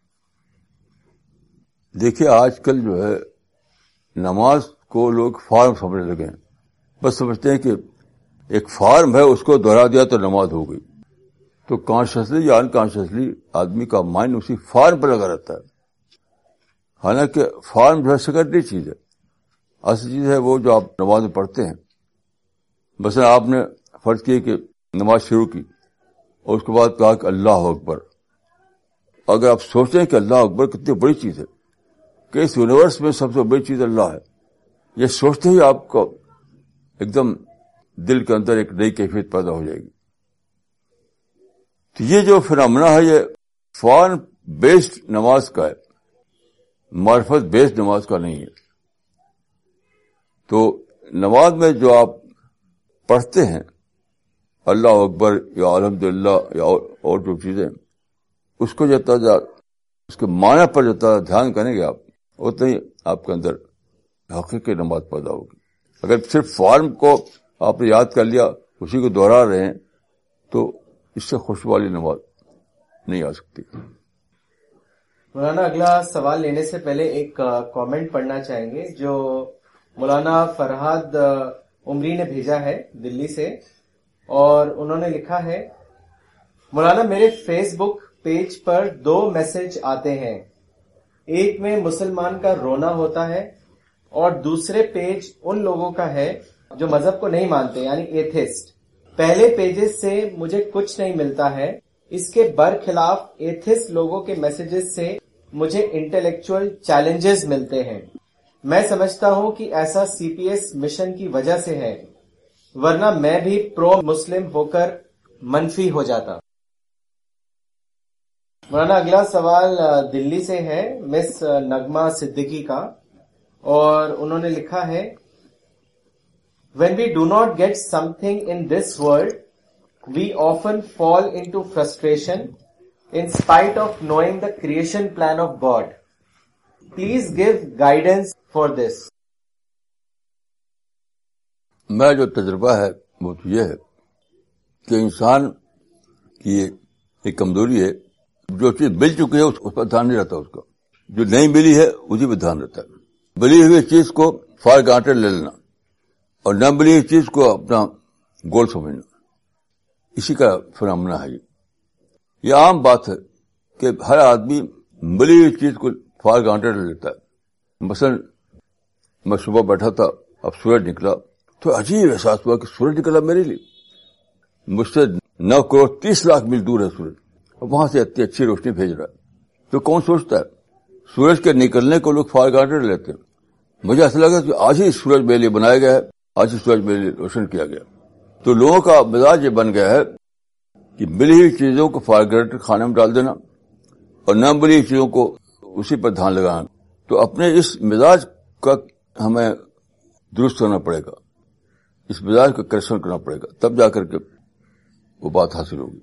دیکھیے آج کل جو ہے نماز کو لوگ فارم سمجھنے لگے ہیں. بس سمجھتے ہیں کہ ایک فارم ہے، اس کو دوہرا دیا تو نماز ہو گئی. تو کانشیسلی یا انکانشیسلی آدمی کا مائنڈ اسی فارم پر لگا رہتا ہے. حالانکہ فارم جو ہے سیکنڈری چیز ہے. اصل چیز ہے وہ جو آپ نماز میں پڑھتے ہیں. مثلا آپ نے فرض کیے کہ نماز شروع کی اور اس کے بعد کہا کہ اللہ اکبر. اگر آپ سوچتے ہیں کہ اللہ اکبر کتنی بڑی چیز ہے، کہ اس یونیورس میں سب سے بڑی چیز اللہ ہے، یہ سوچتے ہی آپ کو ایک دم دل کے اندر ایک نئی کیفیت پیدا ہو جائے گی. تو یہ جو فنامنا ہے یہ فارم بیسڈ نماز کا ہے، معرفت بیسڈ نماز کا نہیں ہے. تو نماز میں جو آپ پڑھتے ہیں اللہ اکبر یا الحمدللہ یا اور جو چیزیں، اس کو جتنا اس کے معنی پر جتنا دھیان کریں گے آپ، اتنا ہی آپ کے اندر حقیقی نماز پیدا ہوگی. اگر صرف فارم کو آپ نے یاد کر لیا، اسی کو دوہرا رہے ہیں، تو اس سے خوشی والی نماز نہیں آ سکتی. مولانا اگلا سوال لینے سے پہلے ایک کامنٹ پڑھنا چاہیں گے جو مولانا فرحاد عمری نے بھیجا ہے دلی سے، اور انہوں نے لکھا ہے، مولانا میرے فیس بک پیج پر 2 میسج آتے ہیں. ایک میں مسلمان کا رونا ہوتا ہے اور دوسرے پیج ان لوگوں کا ہے جو مذہب کو نہیں مانتے یعنی ایتھسٹ. پہلے پیجز سے مجھے کچھ نہیں ملتا ہے، اس کے برخلاف ایتھسٹ لوگوں کے میسیجز سے مجھے انٹلیکچوئل چیلنجز ملتے ہیں. میں سمجھتا ہوں کہ ایسا سی پی ایس مشن کی وجہ سے ہے، ورنہ میں بھی پرو مسلم ہو کر منفی ہو جاتا. مولانا اگلا سوال دلی سے ہے مس نغمہ صدیقی کا، اور انہوں نے لکھا ہے، When we do not get something in this world, we often fall into frustration in spite of knowing the creation plan of God. Please give guidance for this. میرا جو تجربہ ہے وہ تو یہ ہے کہ انسان کی ایک کمزوری ہے، جو چیز مل چکی ہے اس پر دھیان نہیں رہتا، اس کا جو نہیں ملی ہے اسی پہ دھیان رہتا ہے. ملی ہوئی چیز کو فار گرانٹیڈ لے لینا اور نہ ملی ہوئی چیز کو اپنا گول سمجھنا، اسی کا فنامنا ہے. یہ عام بات ہے کہ ہر آدمی ملی ہوئی چیز کو فار گرانٹیڈ لے لیتا ہے. مثلا میں صبح بیٹھا تھا، اب سورج نکلا تو عجیب احساس ہوا کہ سورج نکلا میرے لیے. مجھ سے 9 کروڑ 30 لاکھ میل دور ہے سورج، اور وہاں سے اتنی اچھی روشنی بھیج رہا ہے. تو کون سوچتا ہے؟ سورج کے نکلنے کو لوگ فار گرانٹیڈ لیتے ہیں. مجھے ایسا لگا کہ آج ہی سورج میرے لیے بنایا گیا ہے، آج ہی سورج میرے لیے روشن کیا گیا. تو لوگوں کا مزاج یہ بن گیا ہے کہ ملی ہوئی چیزوں کو فار گرانٹیڈ کھانے میں ڈال دینا اور نہ ملی ہوئی چیزوں کو اسی پر دھیان لگانا. تو اپنے اس مزاج کا ہمیں درست کرنا پڑے گا، اس مزاج کا کریکشن کرنا پڑے گا، تب جا کر کے وہ بات حاصل ہوگی.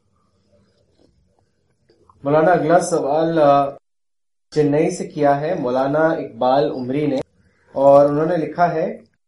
مولانا اگلا سوال چنئی سے کیا ہے مولانا اقبال عمری نے، اور انہوں نے لکھا ہے،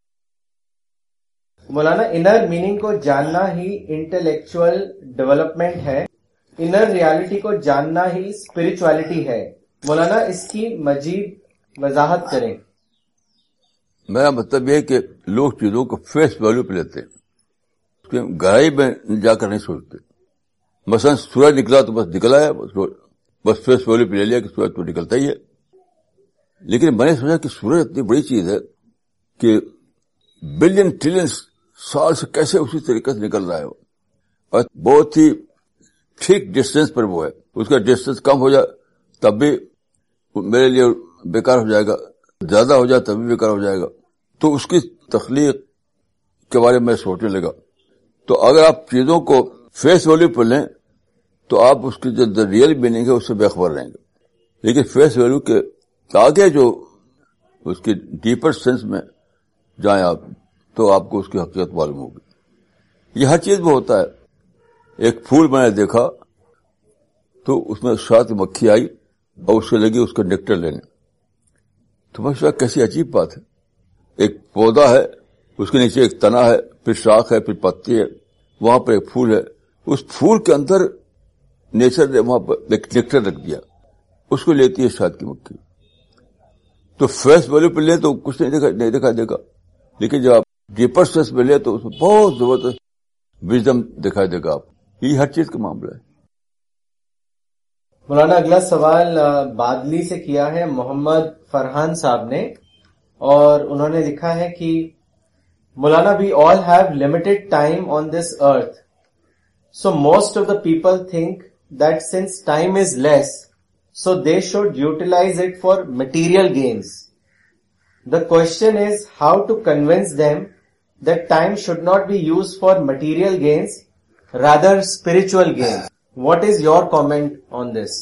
مولانا انر میننگ کو جاننا ہی انٹلیکچوئل ڈیولپمنٹ ہے، انر ریالٹی کو جاننا ہی اسپرچولیٹی ہے. مولانا اس کی مزید وضاحت کریں. میرا مطلب یہ ہے کہ لوگ چیزوں کو فیس ویلو پہ لیتے ہیں، اس کے گہرائی میں جا کر نہیں سوچتے. مثلا سورج نکلا تو بس نکلا ہے، بس فیس ویلو پہ لے لیا کہ سورج تو نکلتا ہی ہے. لیکن میں نے سوچا کہ سورج اتنی بڑی چیز ہے کہ بلین ٹریلین سال سے کیسے اسی طریقے سے نکل رہا ہے، اور بہت ہی ٹھیک ڈسٹینس پر وہ ہے. اس کا ڈسٹینس کم ہو جائے تب بھی میرے لیے بیکار ہو جائے گا، زیادہ ہو جائے تب بھی بیکار ہو جائے گا. تو اس کی تخلیق کے بارے میں سوچنے لگا. تو اگر آپ چیزوں کو فیس ویلو پر لیں تو آپ اس کی جو ریئل میننگ ہے اس سے بے خبر رہیں گے. لیکن فیس ویلو کے آگے جو اس کی ڈیپر سینس میں جائیں آپ تو آپ کو اس کی حقیقت معلوم ہوگی. یہ ہر چیز میں ہوتا ہے. ایک پھول میں نے دیکھا تو اس میں شہد کی مکھی آئی اور اس سے لگی اس کا نیکٹر لینے. تو میں سوچا کیسی عجیب بات ہے. ایک پودا ہے، اس کے نیچے ایک تنا ہے، پھر شاخ ہے، پھر پتی ہے، وہاں پر ایک پھول ہے. اس پھول کے اندر نیچر نے وہاں پر ایک نیکٹر رکھ دیا، اس کو لیتی ہے شہد کی مکھی. تو فیس ویلیو پہ لے تو کچھ نہیں دکھا دے گا، لیکن جب آپ ڈیپر سینس میں لے تو اس میں بہت زبردست وزڈم دکھائی دے گا آپ. یہ ہر چیز کا معاملہ ہے. مولانا اگلا سوال بادلی سے کیا ہے محمد فرحان صاحب نے، اور انہوں نے لکھا ہے کہ مولانا we all have limited time on this earth, so most of the people think that since time is less so they should utilize it for material gains. The question is how to convince them that time should not be used for material gains, rather spiritual gains. What is your comment on this?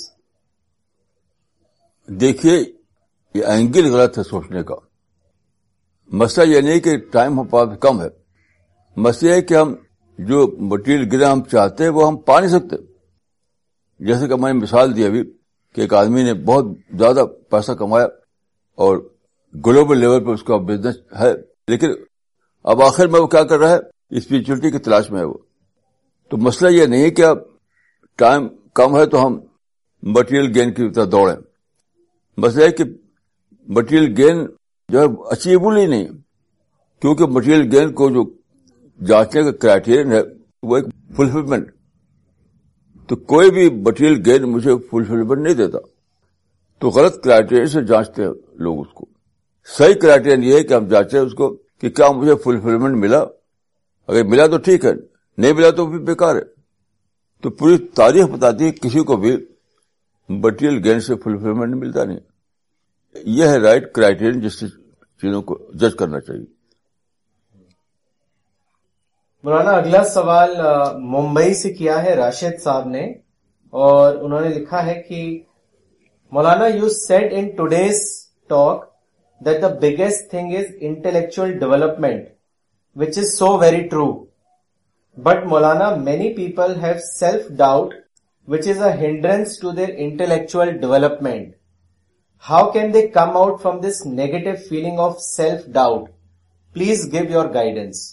دیکھیے یہ angle غلط ہے سوچنے کا. مسئلہ یہ نہیں کہ ٹائم ہم پاس کم ہے، مسئلہ ہے کہ ہم جو مٹیریل گرا ہم چاہتے ہیں وہ ہم پا نہیں سکتے. جیسے کہ میں نے مثال دی ابھی کہ ایک آدمی نے بہت زیادہ پیسہ کمایا اور گلوبل لیول پہ اس کا بزنس ہے، لیکن اب آخر میں وہ کیا کر رہا ہے؟ اسپرچولیٹی کی تلاش میں ہے وہ. تو مسئلہ یہ نہیں کہ اب ٹائم کم ہے تو ہم مٹیریل گین کی طرف دوڑیں. مسئلہ ہے کہ مٹیریل گین جو ہے اچیویبل ہی نہیں، کیونکہ مٹیریل گین کو جو جانچنے کا کرائٹیرین ہے وہ ایک فلفلمنٹ. تو کوئی بھی مٹیریل گین مجھے فلفلمنٹ نہیں دیتا. تو غلط کرائٹیرین سے جانچتے ہیں لوگ اس کو. صحیح کرائٹیرین یہ ہے کہ ہم جانچیں اس کو کہ کیا مجھے فلفلمنٹ ملا. اگر ملا تو ٹھیک ہے، نہیں ملا تو بھی بیکار ہے. تو پوری تاریخ بتاتی ہے کسی کو بھی مٹیریل گین سے فلفلمنٹ ملتا نہیں. یہ ہے رائٹ کرائٹیرین جس سے چیزوں کو جج کرنا چاہیے. مولانا اگلا سوال ممبئی سے کیا ہے راشد صاحب نے، اور انہوں نے لکھا ہے کہ مولانا you said in today's talk that the biggest thing is intellectual development, which is so very true. But Maulana, many people have self-doubt, which is a hindrance to their intellectual development. How can they come out from this negative feeling of self-doubt? Please give your guidance.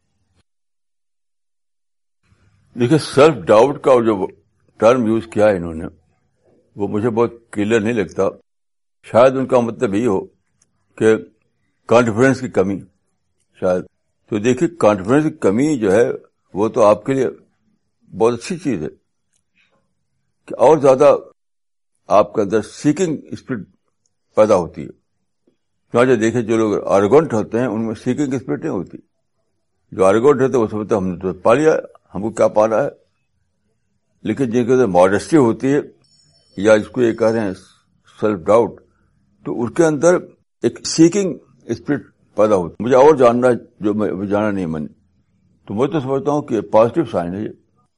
دیکھیں self doubt کا جو term use کیا ہے انہوں نے وہ مجھے بہت کلیئر نہیں لگتا. شاید ان کا مطلب یہ ہو کہ کانفیڈنس کی کمی شاید. تو دیکھیے کانفیڈنس کی کمی جو ہے وہ تو آپ کے لیے بہت اچھی چیز ہے کہ اور زیادہ آپ کے اندر سیکنگ اسپرٹ پیدا ہوتی ہے. چنانچہ دیکھیں جو لوگ آرگنٹ ہوتے ہیں ان میں سیکنگ اسپرٹ نہیں ہوتی. جو آرگنٹ ہوتے ہیں وہ سمجھتے ہم نے تو پا لیا، ہم کو کیا پانا ہے. لیکن جن کے اندر ماڈسٹی ہوتی ہے یا اس کو یہ کہہ رہے ہیں سیلف ڈاؤٹ، تو اس کے اندر ایک سیکنگ اسپرٹ پیدا ہوتی. مجھے اور جاننا ہے جو میں جانا نہیں من. تو میں تو سمجھتا ہوں کہ پازیٹو سائن ہے یہ.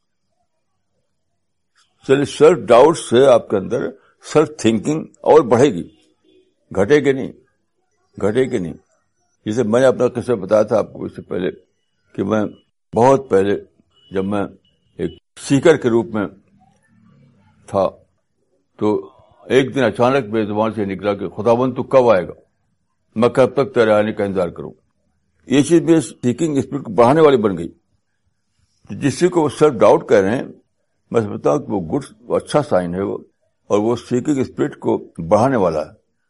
سیلف ڈاؤٹ سے آپ کے اندر سیلف تھنکنگ اور بڑھے گی، گھٹے گی نہیں. جسے میں نے اپنا قصہ بتایا تھا آپ کو اس سے پہلے کہ میں بہت پہلے جب میں ایک سیکر کے روپ میں تھا تو ایک دن اچانک میری زبان سے نکلا کہ خداوند تو کب آئے گا، میں کب تک تیرے آنے کا انتظار کروں. یہ چیز میرے سیکنگ اسپرٹ کو بڑھانے والی بن گئی. جس سے کو وہ سیلف ڈاؤٹ کہہ رہے ہیں میں سمجھتا ہوں کہ وہ گڈ اچھا سائن ہے وہ، اور وہ سیکنگ اسپرٹ کو بڑھانے والا ہے،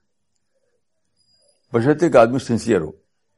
بشرطے کہ آدمی سنسیئر ہو.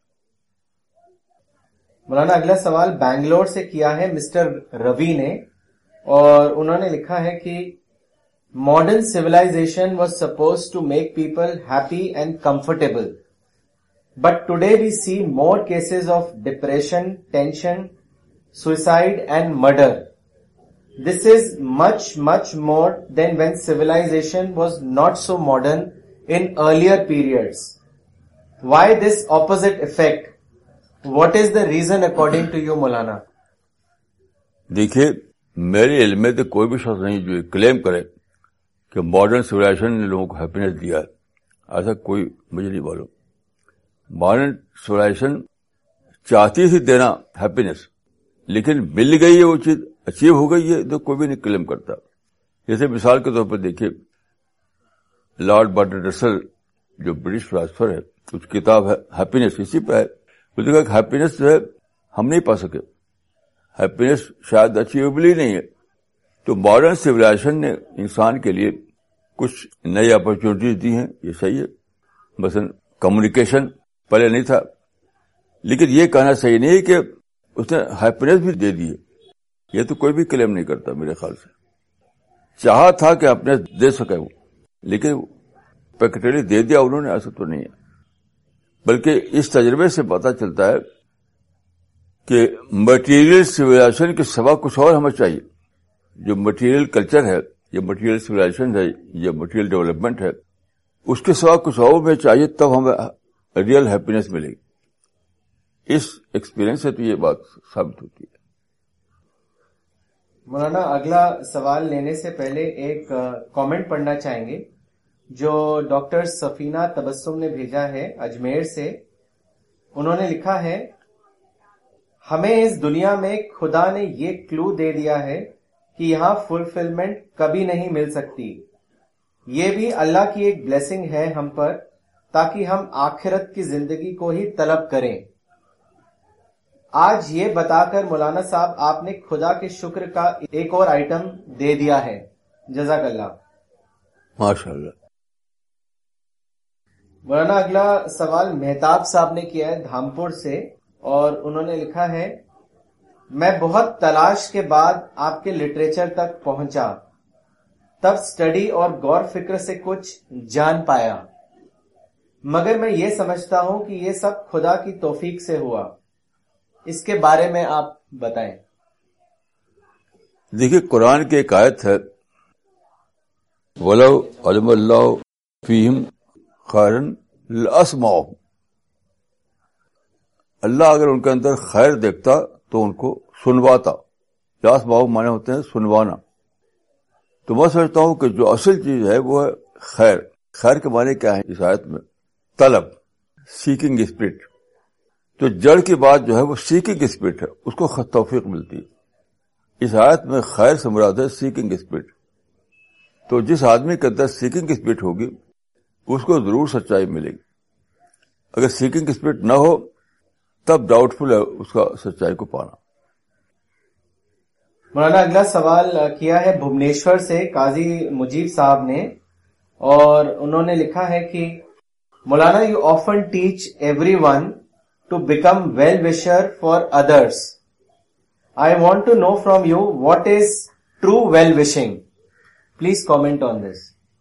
مولانا اگلا سوال بنگلور سے کیا ہے مسٹر روی نے، اور انہوں نے لکھا ہے کہ modern civilization was supposed to make people happy and comfortable, but today we see more cases of depression, tension, suicide and murder. This is much more than when civilization was not so modern in earlier periods. Why this opposite effect? What is the reason according to you, Maulana? دیکھیے میرے علم میں تو کوئی بھی شخص نہیں جو کلیم کرے کہ ماڈرن سویلائزیشن نے لوگوں کو ہیپینس دیا ہے. ایسا کوئی مجھے نہیں معلوم. ماڈرن سویلائزیشن چاہتی تھی دینا ہیپینس، لیکن مل گئی ہے وہ چیز، اچیو ہو گئی ہے، تو کوئی بھی نہیں کلیم کرتا. جیسے مثال کے طور پر دیکھیے لارڈ برٹرانڈ رسل جو برٹش فلاسفر ہے، کچھ کتاب ہے ہیپینس، اسی پہ ہے. وہ دیکھا کہ ہیپینس جو ہے ہم نہیں پا سکے. ہیپینس شاید اچیویبل ہی نہیں ہے. تو ماڈرن سویلائزیشن نے انسان کے لیے کچھ نئی اپرچونیٹیز دی ہیں, یہ صحیح ہے. مثلا کمیونیکیشن پہلے نہیں تھا, لیکن یہ کہنا صحیح نہیں کہ اس نے ہیپینس بھی دے دی ہے. یہ تو کوئی بھی کلیم نہیں کرتا میرے خیال سے. چاہا تھا کہ ہیپینس دے سکے وہ, لیکن پریکٹیکلی دے دیا انہوں نے, ایسا تو نہیں ہے. بلکہ اس تجربے سے پتا چلتا ہے کہ مٹیریل سویلائزیشن کے سوا کچھ اور ہمیں چاہیے. جو مٹیریل کلچر ہے, یہ مٹیریل سویلائزیشن ہے, یہ مٹیریل ڈیولپمنٹ ہے, اس کے سوا کچھ اور ہمیں چاہیے, تب ہمیں ریئل ہیپینس ملے گی. اس ایکسپیرئنس سے تو یہ بات ثابت ہوتی ہے. مولانا اگلا سوال لینے سے پہلے ایک کامنٹ پڑھنا چاہیں گے جو ڈاکٹر سفینہ تبسم نے بھیجا ہے اجمیر سے. انہوں نے لکھا ہے, ہمیں اس دنیا میں خدا نے یہ کلو دے دیا ہے کہ یہاں فلفلمنٹ کبھی نہیں مل سکتی. یہ بھی اللہ کی ایک بلیسنگ ہے ہم پر, تاکہ ہم آخرت کی زندگی کو ہی طلب کریں. آج یہ بتا کر مولانا صاحب آپ نے خدا کے شکر کا ایک اور آئٹم دے دیا ہے. جزاک اللہ. ماشاء اللہ. مولانا اگلا سوال مہتاب صاحب نے کیا ہے دھامپور سے, اور انہوں نے لکھا ہے, میں بہت تلاش کے بعد آپ کے لٹریچر تک پہنچا, تب سٹڈی اور غور فکر سے کچھ جان پایا, مگر میں یہ سمجھتا ہوں کہ یہ سب خدا کی توفیق سے ہوا. اس کے بارے میں آپ بتائیں. دیکھیے, قرآن کی ایک آیت ہے, وَلَوْ عَلِمَ اللَّهُ فِيهِمْ خَيْرًا لَأَسْمَعَهُمْ. اللہ اگر ان کے اندر خیر دیکھتا تو ان کو سنواتا. لَأَسْمَعَهُمْ معنی ہوتے ہیں سنوانا. تو میں سمجھتا ہوں کہ جو اصل چیز ہے وہ ہے خیر. خیر کے معنی کیا ہے اس آیت میں؟ طلب, سیکنگ اسپرٹ. تو جڑ کی بات جو ہے وہ سیکنگ اسپرٹ ہے, اس کو توفیق ملتی ہے. اس آیت میں خیر سے مراد ہے سیکنگ اسپرٹ. تو جس آدمی کے اندر سیکنگ اسپرٹ ہوگی اس کو ضرور سچائی ملے گی. اگر سیکنگ اسپرٹ نہ ہو تب ڈاؤٹ فل ہے اس کا سچائی کو پانا. مولانا اگلا سوال کیا ہے بھبنیشور سے قاضی مجیب صاحب نے, اور انہوں نے لکھا ہے کہ مولانا you often teach everyone to become well wisher for others. I want to know from you what is true well wishing. Please comment on this.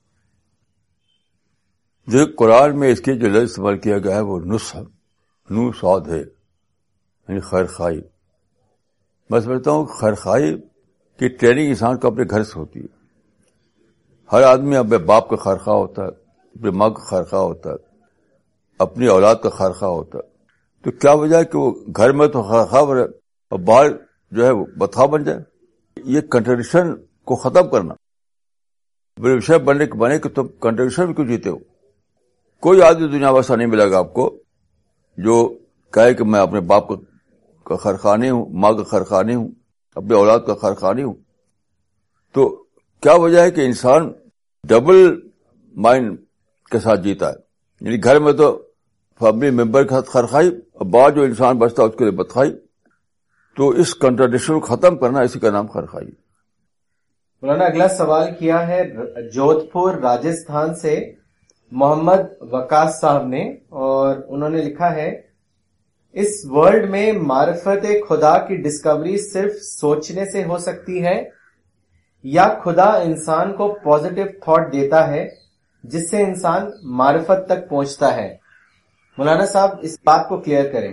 جو قرآن میں اس کے جو لفظ استعمال کیا گیا ہے وہ نصح, نو سعود ہے, یعنی خیر خواہی. میں سمجھتا ہوں خیر خواہی کی ٹریننگ انسان کو اپنے گھر سے ہوتی ہے. ہر آدمی اپنے باپ کا خیر خواہ ہوتا ہے, اپنی ماں کا خیر خواہ ہوتا ہے, اپنی اولاد کا خیر خواہ ہوتا ہے. تو کیا وجہ ہے کہ وہ گھر میں تو خیر خواہ بنے اور باہر جو ہے وہ بدخواہ بن جائے؟ یہ کنٹرڈکشن کو ختم کرنا. میرے وشے بنے کہ تم کنٹرڈکشن میں کیوں جیتے ہو؟ کوئی آدمی دنیا میں ایسا نہیں ملے گا آپ کو جو کہے کہ میں اپنے باپ کا خیر خواہ نہیں ہوں, ماں کا خیر خواہ نہیں ہوں, اپنے اولاد کا خیر خواہ نہیں ہوں. تو کیا وجہ ہے کہ انسان ڈبل مائنڈ کے ساتھ جیتا ہے. یعنی گھر میں تو فیملی ممبر کے ساتھ خیر خواہی, اور باہر جو انسان بچتا ہے اس کے لیے بدخواہی. تو اس کنٹرڈکشن کو ختم کرنا اسی کا نام خیر خواہی. مولانا اگلا سوال کیا ہے جودھ پور راجستھان سے محمد وقاص صاحب نے, اور انہوں نے لکھا ہے, اس ورلڈ میں معرفت خدا کی ڈسکوری صرف سوچنے سے ہو سکتی ہے, یا خدا انسان کو پازیٹو تھاٹ دیتا ہے جس سے انسان معرفت تک پہنچتا ہے؟ مولانا صاحب اس بات کو کلیئر کریں.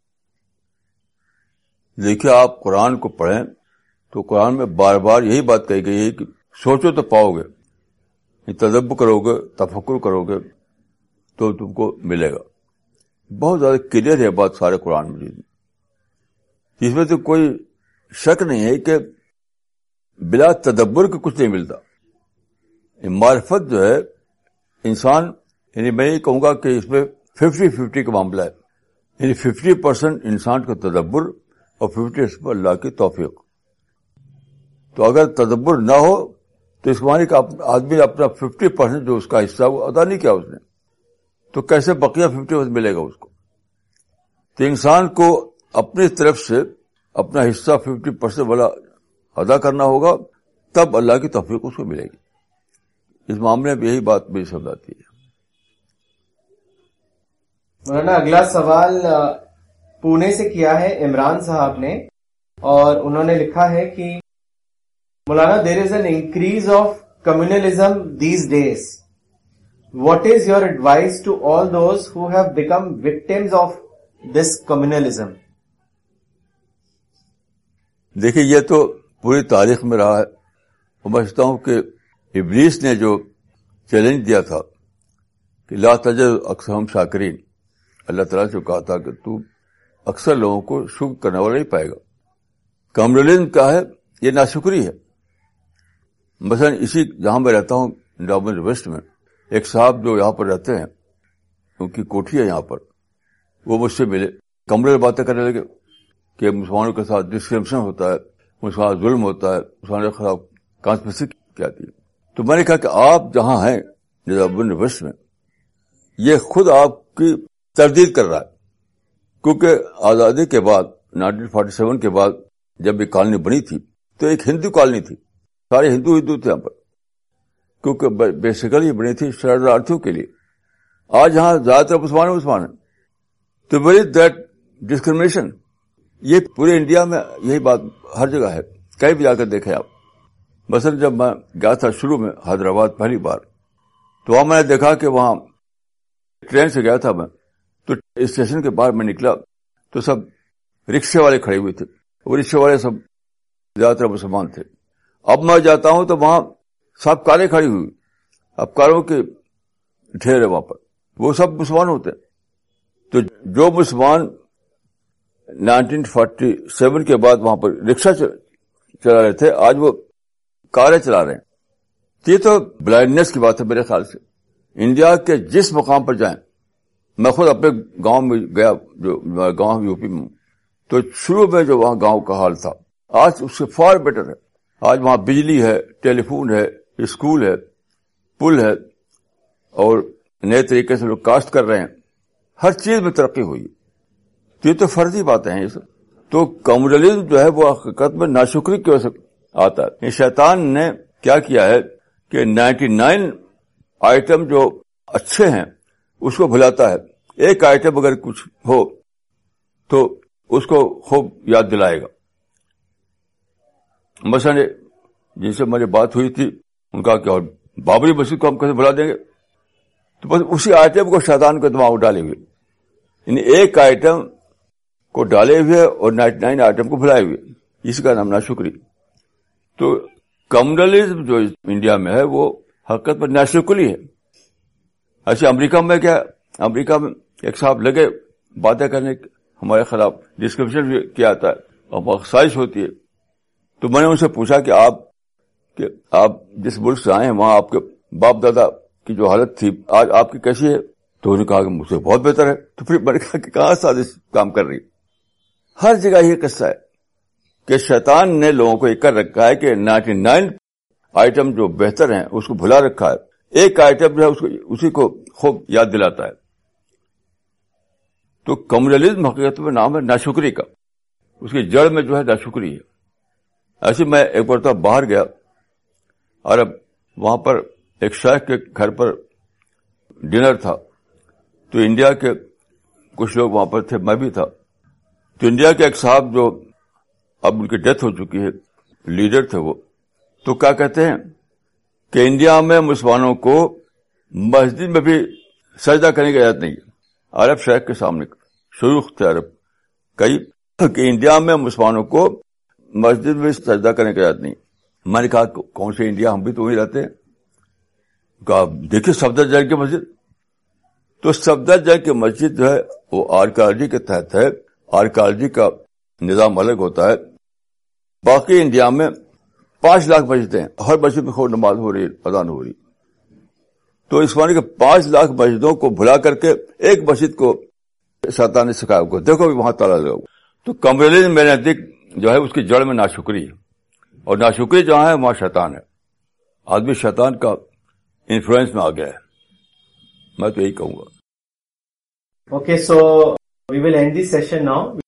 دیکھیے, آپ قرآن کو پڑھیں تو قرآن میں بار بار یہی بات کہی گئی ہے کہ سوچو تو پاؤ گے, تدبر کرو گے, تفکر کرو گے تو تم کو ملے گا. بہت زیادہ کلیئر ہے بات سارے قرآن مجید میں. اس میں تو کوئی شک نہیں ہے کہ بلا تدبر کے کچھ نہیں ملتا. معرفت جو ہے انسان, یعنی میں یہ کہوں گا کہ اس میں 50-50 کا معاملہ ہے. یعنی 50% انسان کا تدبر اور 50% اللہ کی توفیق. تو اگر تدبر نہ ہو تو اس معنی کا آدمی اپنا 50% جو اس کا حصہ وہ ادا نہیں کیا اس نے, تو کیسے بقیہ 50% ملے گا اس کو؟ تو انسان کو اپنی طرف سے اپنا حصہ 50% والا ادا کرنا ہوگا, تب اللہ کی توفیق اس کو ملے گی. اس معاملے میں یہی بات مجھے سمجھ آتی ہے. مولانا اگلا سوال پونے سے کیا ہے عمران صاحب نے, اور انہوں نے لکھا ہے کہ مولانا there is an increase of communalism these days. What is your advice to all those who have become victims of this communalism? دیکھیے, یہ تو پوری تاریخ میں رہا ہے. میں سمجھتا ہوں کہ ابلیس نے جو چیلنج دیا تھا کہ لا تجد اکثرہم شاکرین, اللہ تعالیٰ سے کہا تھا کہ تو اکثر لوگوں کو شکر کرنے والا نہیں پائے گا. کمیونلزم کیا ہے؟ یہ ناشکری ہے. مثلا اسی جہاں میں رہتا ہوں ڈابن ویسٹ میں, ایک صاحب جو یہاں پر رہتے ہیں, ان کی کوٹھی ہے یہاں پر, وہ مجھ سے ملے, کمرے میں باتیں کرنے لگے کہ مسلمانوں کے ساتھ ڈسکرمنیشن ہوتا ہے, مسلمان ظلم ہوتا ہے, مسلمانوں کے خلاف کانسپریسی کی جاتی ہے. تو میں نے کہا کہ آپ جہاں ہیں ڈابن ویسٹ میں, یہ خود آپ کی تردید کر رہا ہے, کیونکہ آزادی کے بعد 1947 کے بعد جب یہ کالونی بنی تھی تو ایک ہندو کالونی تھی, سارے ہندو تھے یہاں پر, کیونکہ بیسیکلی بنی تھی شرଣାرتھیوں کے لیے. آج یہاں زیادہ تر مسلمان ہیں. تو ویئر از دیٹ ڈسکرمنیشن؟ یہ پورے انڈیا میں یہی بات ہر جگہ ہے, کہیں بھی جا کر دیکھیں آپ. مثلا جب میں گیا تھا شروع میں حیدرآباد پہلی بار, تو وہاں میں نے دیکھا کہ وہاں ٹرین سے گیا تھا میں, تو اسٹیشن کے باہر میں نکلا تو سب رکشے والے کھڑے ہوئے تھے. وہ رکشے والے سب زیادہ تر مسلمان تھے. اب میں جاتا ہوں تو وہاں سب کاریں کھڑی ہوئی, اب کاروں کے ڈھیر ہے وہاں پر, وہ سب مسلمان ہوتے ہیں. تو جو مسلمان 1947 کے بعد وہاں پر رکشہ چلا رہے تھے, آج وہ کاریں چلا رہے ہیں. یہ تو بلائنڈنس کی بات ہے میرے خیال سے. انڈیا کے جس مقام پر جائیں, میں خود اپنے گاؤں میں گیا, جو گاؤں یوپی میں, تو شروع میں جو وہاں گاؤں کا حال تھا آج اس سے فار بیٹر ہے. آج وہاں بجلی ہے, ٹیلی فون ہے, اسکول ہے, پل ہے, اور نئے طریقے سے لوگ کاشت کر رہے ہیں. ہر چیز میں ترقی ہوئی. تو یہ تو فرضی باتیں ہیں یہ سب. تو کمیونلزم جو ہے وہ حقیقت میں ناشکری کی وجہ سے آتا ہے. یہ شیطان نے کیا کیا ہے کہ 99 آئٹم جو اچھے ہیں اس کو بھلاتا ہے. ایک آئٹم اگر کچھ ہو تو اس کو خوب یاد دلائے گا. مثلا جن سے ہماری بات ہوئی تھی, ان کا کہ بابری مسجد کو ہم کیسے بھلا دیں گے, تو بس اسی آئٹم کو شیطان کے دماغ ڈالے ہوئے, یعنی ایک آئٹم کو ڈالے ہوئے اور 99 آئٹم کو بھلائے ہوئے. اس کا نام ناشکری. تو کمیونلزم جو انڈیا میں ہے وہ حقیقت میں ناشکری ہے. ایسے امریکہ میں کیا, امریکہ میں ایک صاحب لگے باتیں کرنے, ہمارے خلاف ڈسکرپشن بھی کیا جاتا ہے اور سازش ہوتی ہے. تو میں نے ان سے پوچھا کہ آپ جس ملک سے آئے ہیں وہاں آپ کے باپ دادا کی جو حالت تھی آج آپ کی کیسی ہے؟ تو انہوں نے کہا کہ مجھ سے بہت بہتر ہے. تو پھر میں نے کہا کہ کہاں سازش کام کر رہی. ہر جگہ یہ قصہ ہے کہ شیطان نے لوگوں کو یہ کر رکھا ہے کہ 99 آئٹم جو بہتر ہیں اس کو بھلا رکھا ہے, ایک آئٹم جو ہے اسی کو خوب یاد دلاتا ہے. تو کمیونلزم حقیقت میں نام ہے ناشکری کا, اس کی جڑ میں جو ہے ناشکری ہے. ایسے میں ایک مرتبہ باہر گیا اور اب وہاں پر ایک شیخ کے گھر پر ڈنر تھا, تو انڈیا کے کچھ لوگ وہاں پر تھے, میں بھی تھا. تو انڈیا کے ایک صاحب جو اب ان کی ڈیتھ ہو چکی ہے, لیڈر تھے وہ, تو کیا کہتے ہیں کہ انڈیا میں مسلمانوں کو مسجد میں بھی سجدہ کرنے کی اجازت نہیں ہے. عرب شیخ کے سامنے شیوخ تھے عرب کئی, کہ انڈیا میں مسلمانوں کو مسجد میں سجدہ کرنے کی اجازت نہیں. میں نے کہا کون سے انڈیا, ہم بھی تو وہیں رہتے ہیں. کہا دیکھیے صفدرجنگ کی مسجد. تو صفدرجنگ کی مسجد جو ہے وہ آرکیالوجی کے تحت ہے. آرکیالوجی کا نظام الگ ہوتا ہے. باقی انڈیا میں 5 لاکھ مسجدیں ہیں, ہر مسجد میں خوب نماز ہو رہی ہے, اذان ہو رہی. تو اس معنی کہ 5 لاکھ مسجدوں کو بھلا کر کے ایک مسجد کو شیطان نے سکھایا کو دیکھو وہاں تالا لگا. تو کمیونلزم میرے نزدیک جو ہے اس کی جڑ میں ناشکری ہے, اور ناشکری جہاں ہے وہاں شیطان ہے. آدمی شیطان کا انفلوئنس میں آ گیا ہے, میں تو یہی کہوں گا. Okay, so we will end this session now.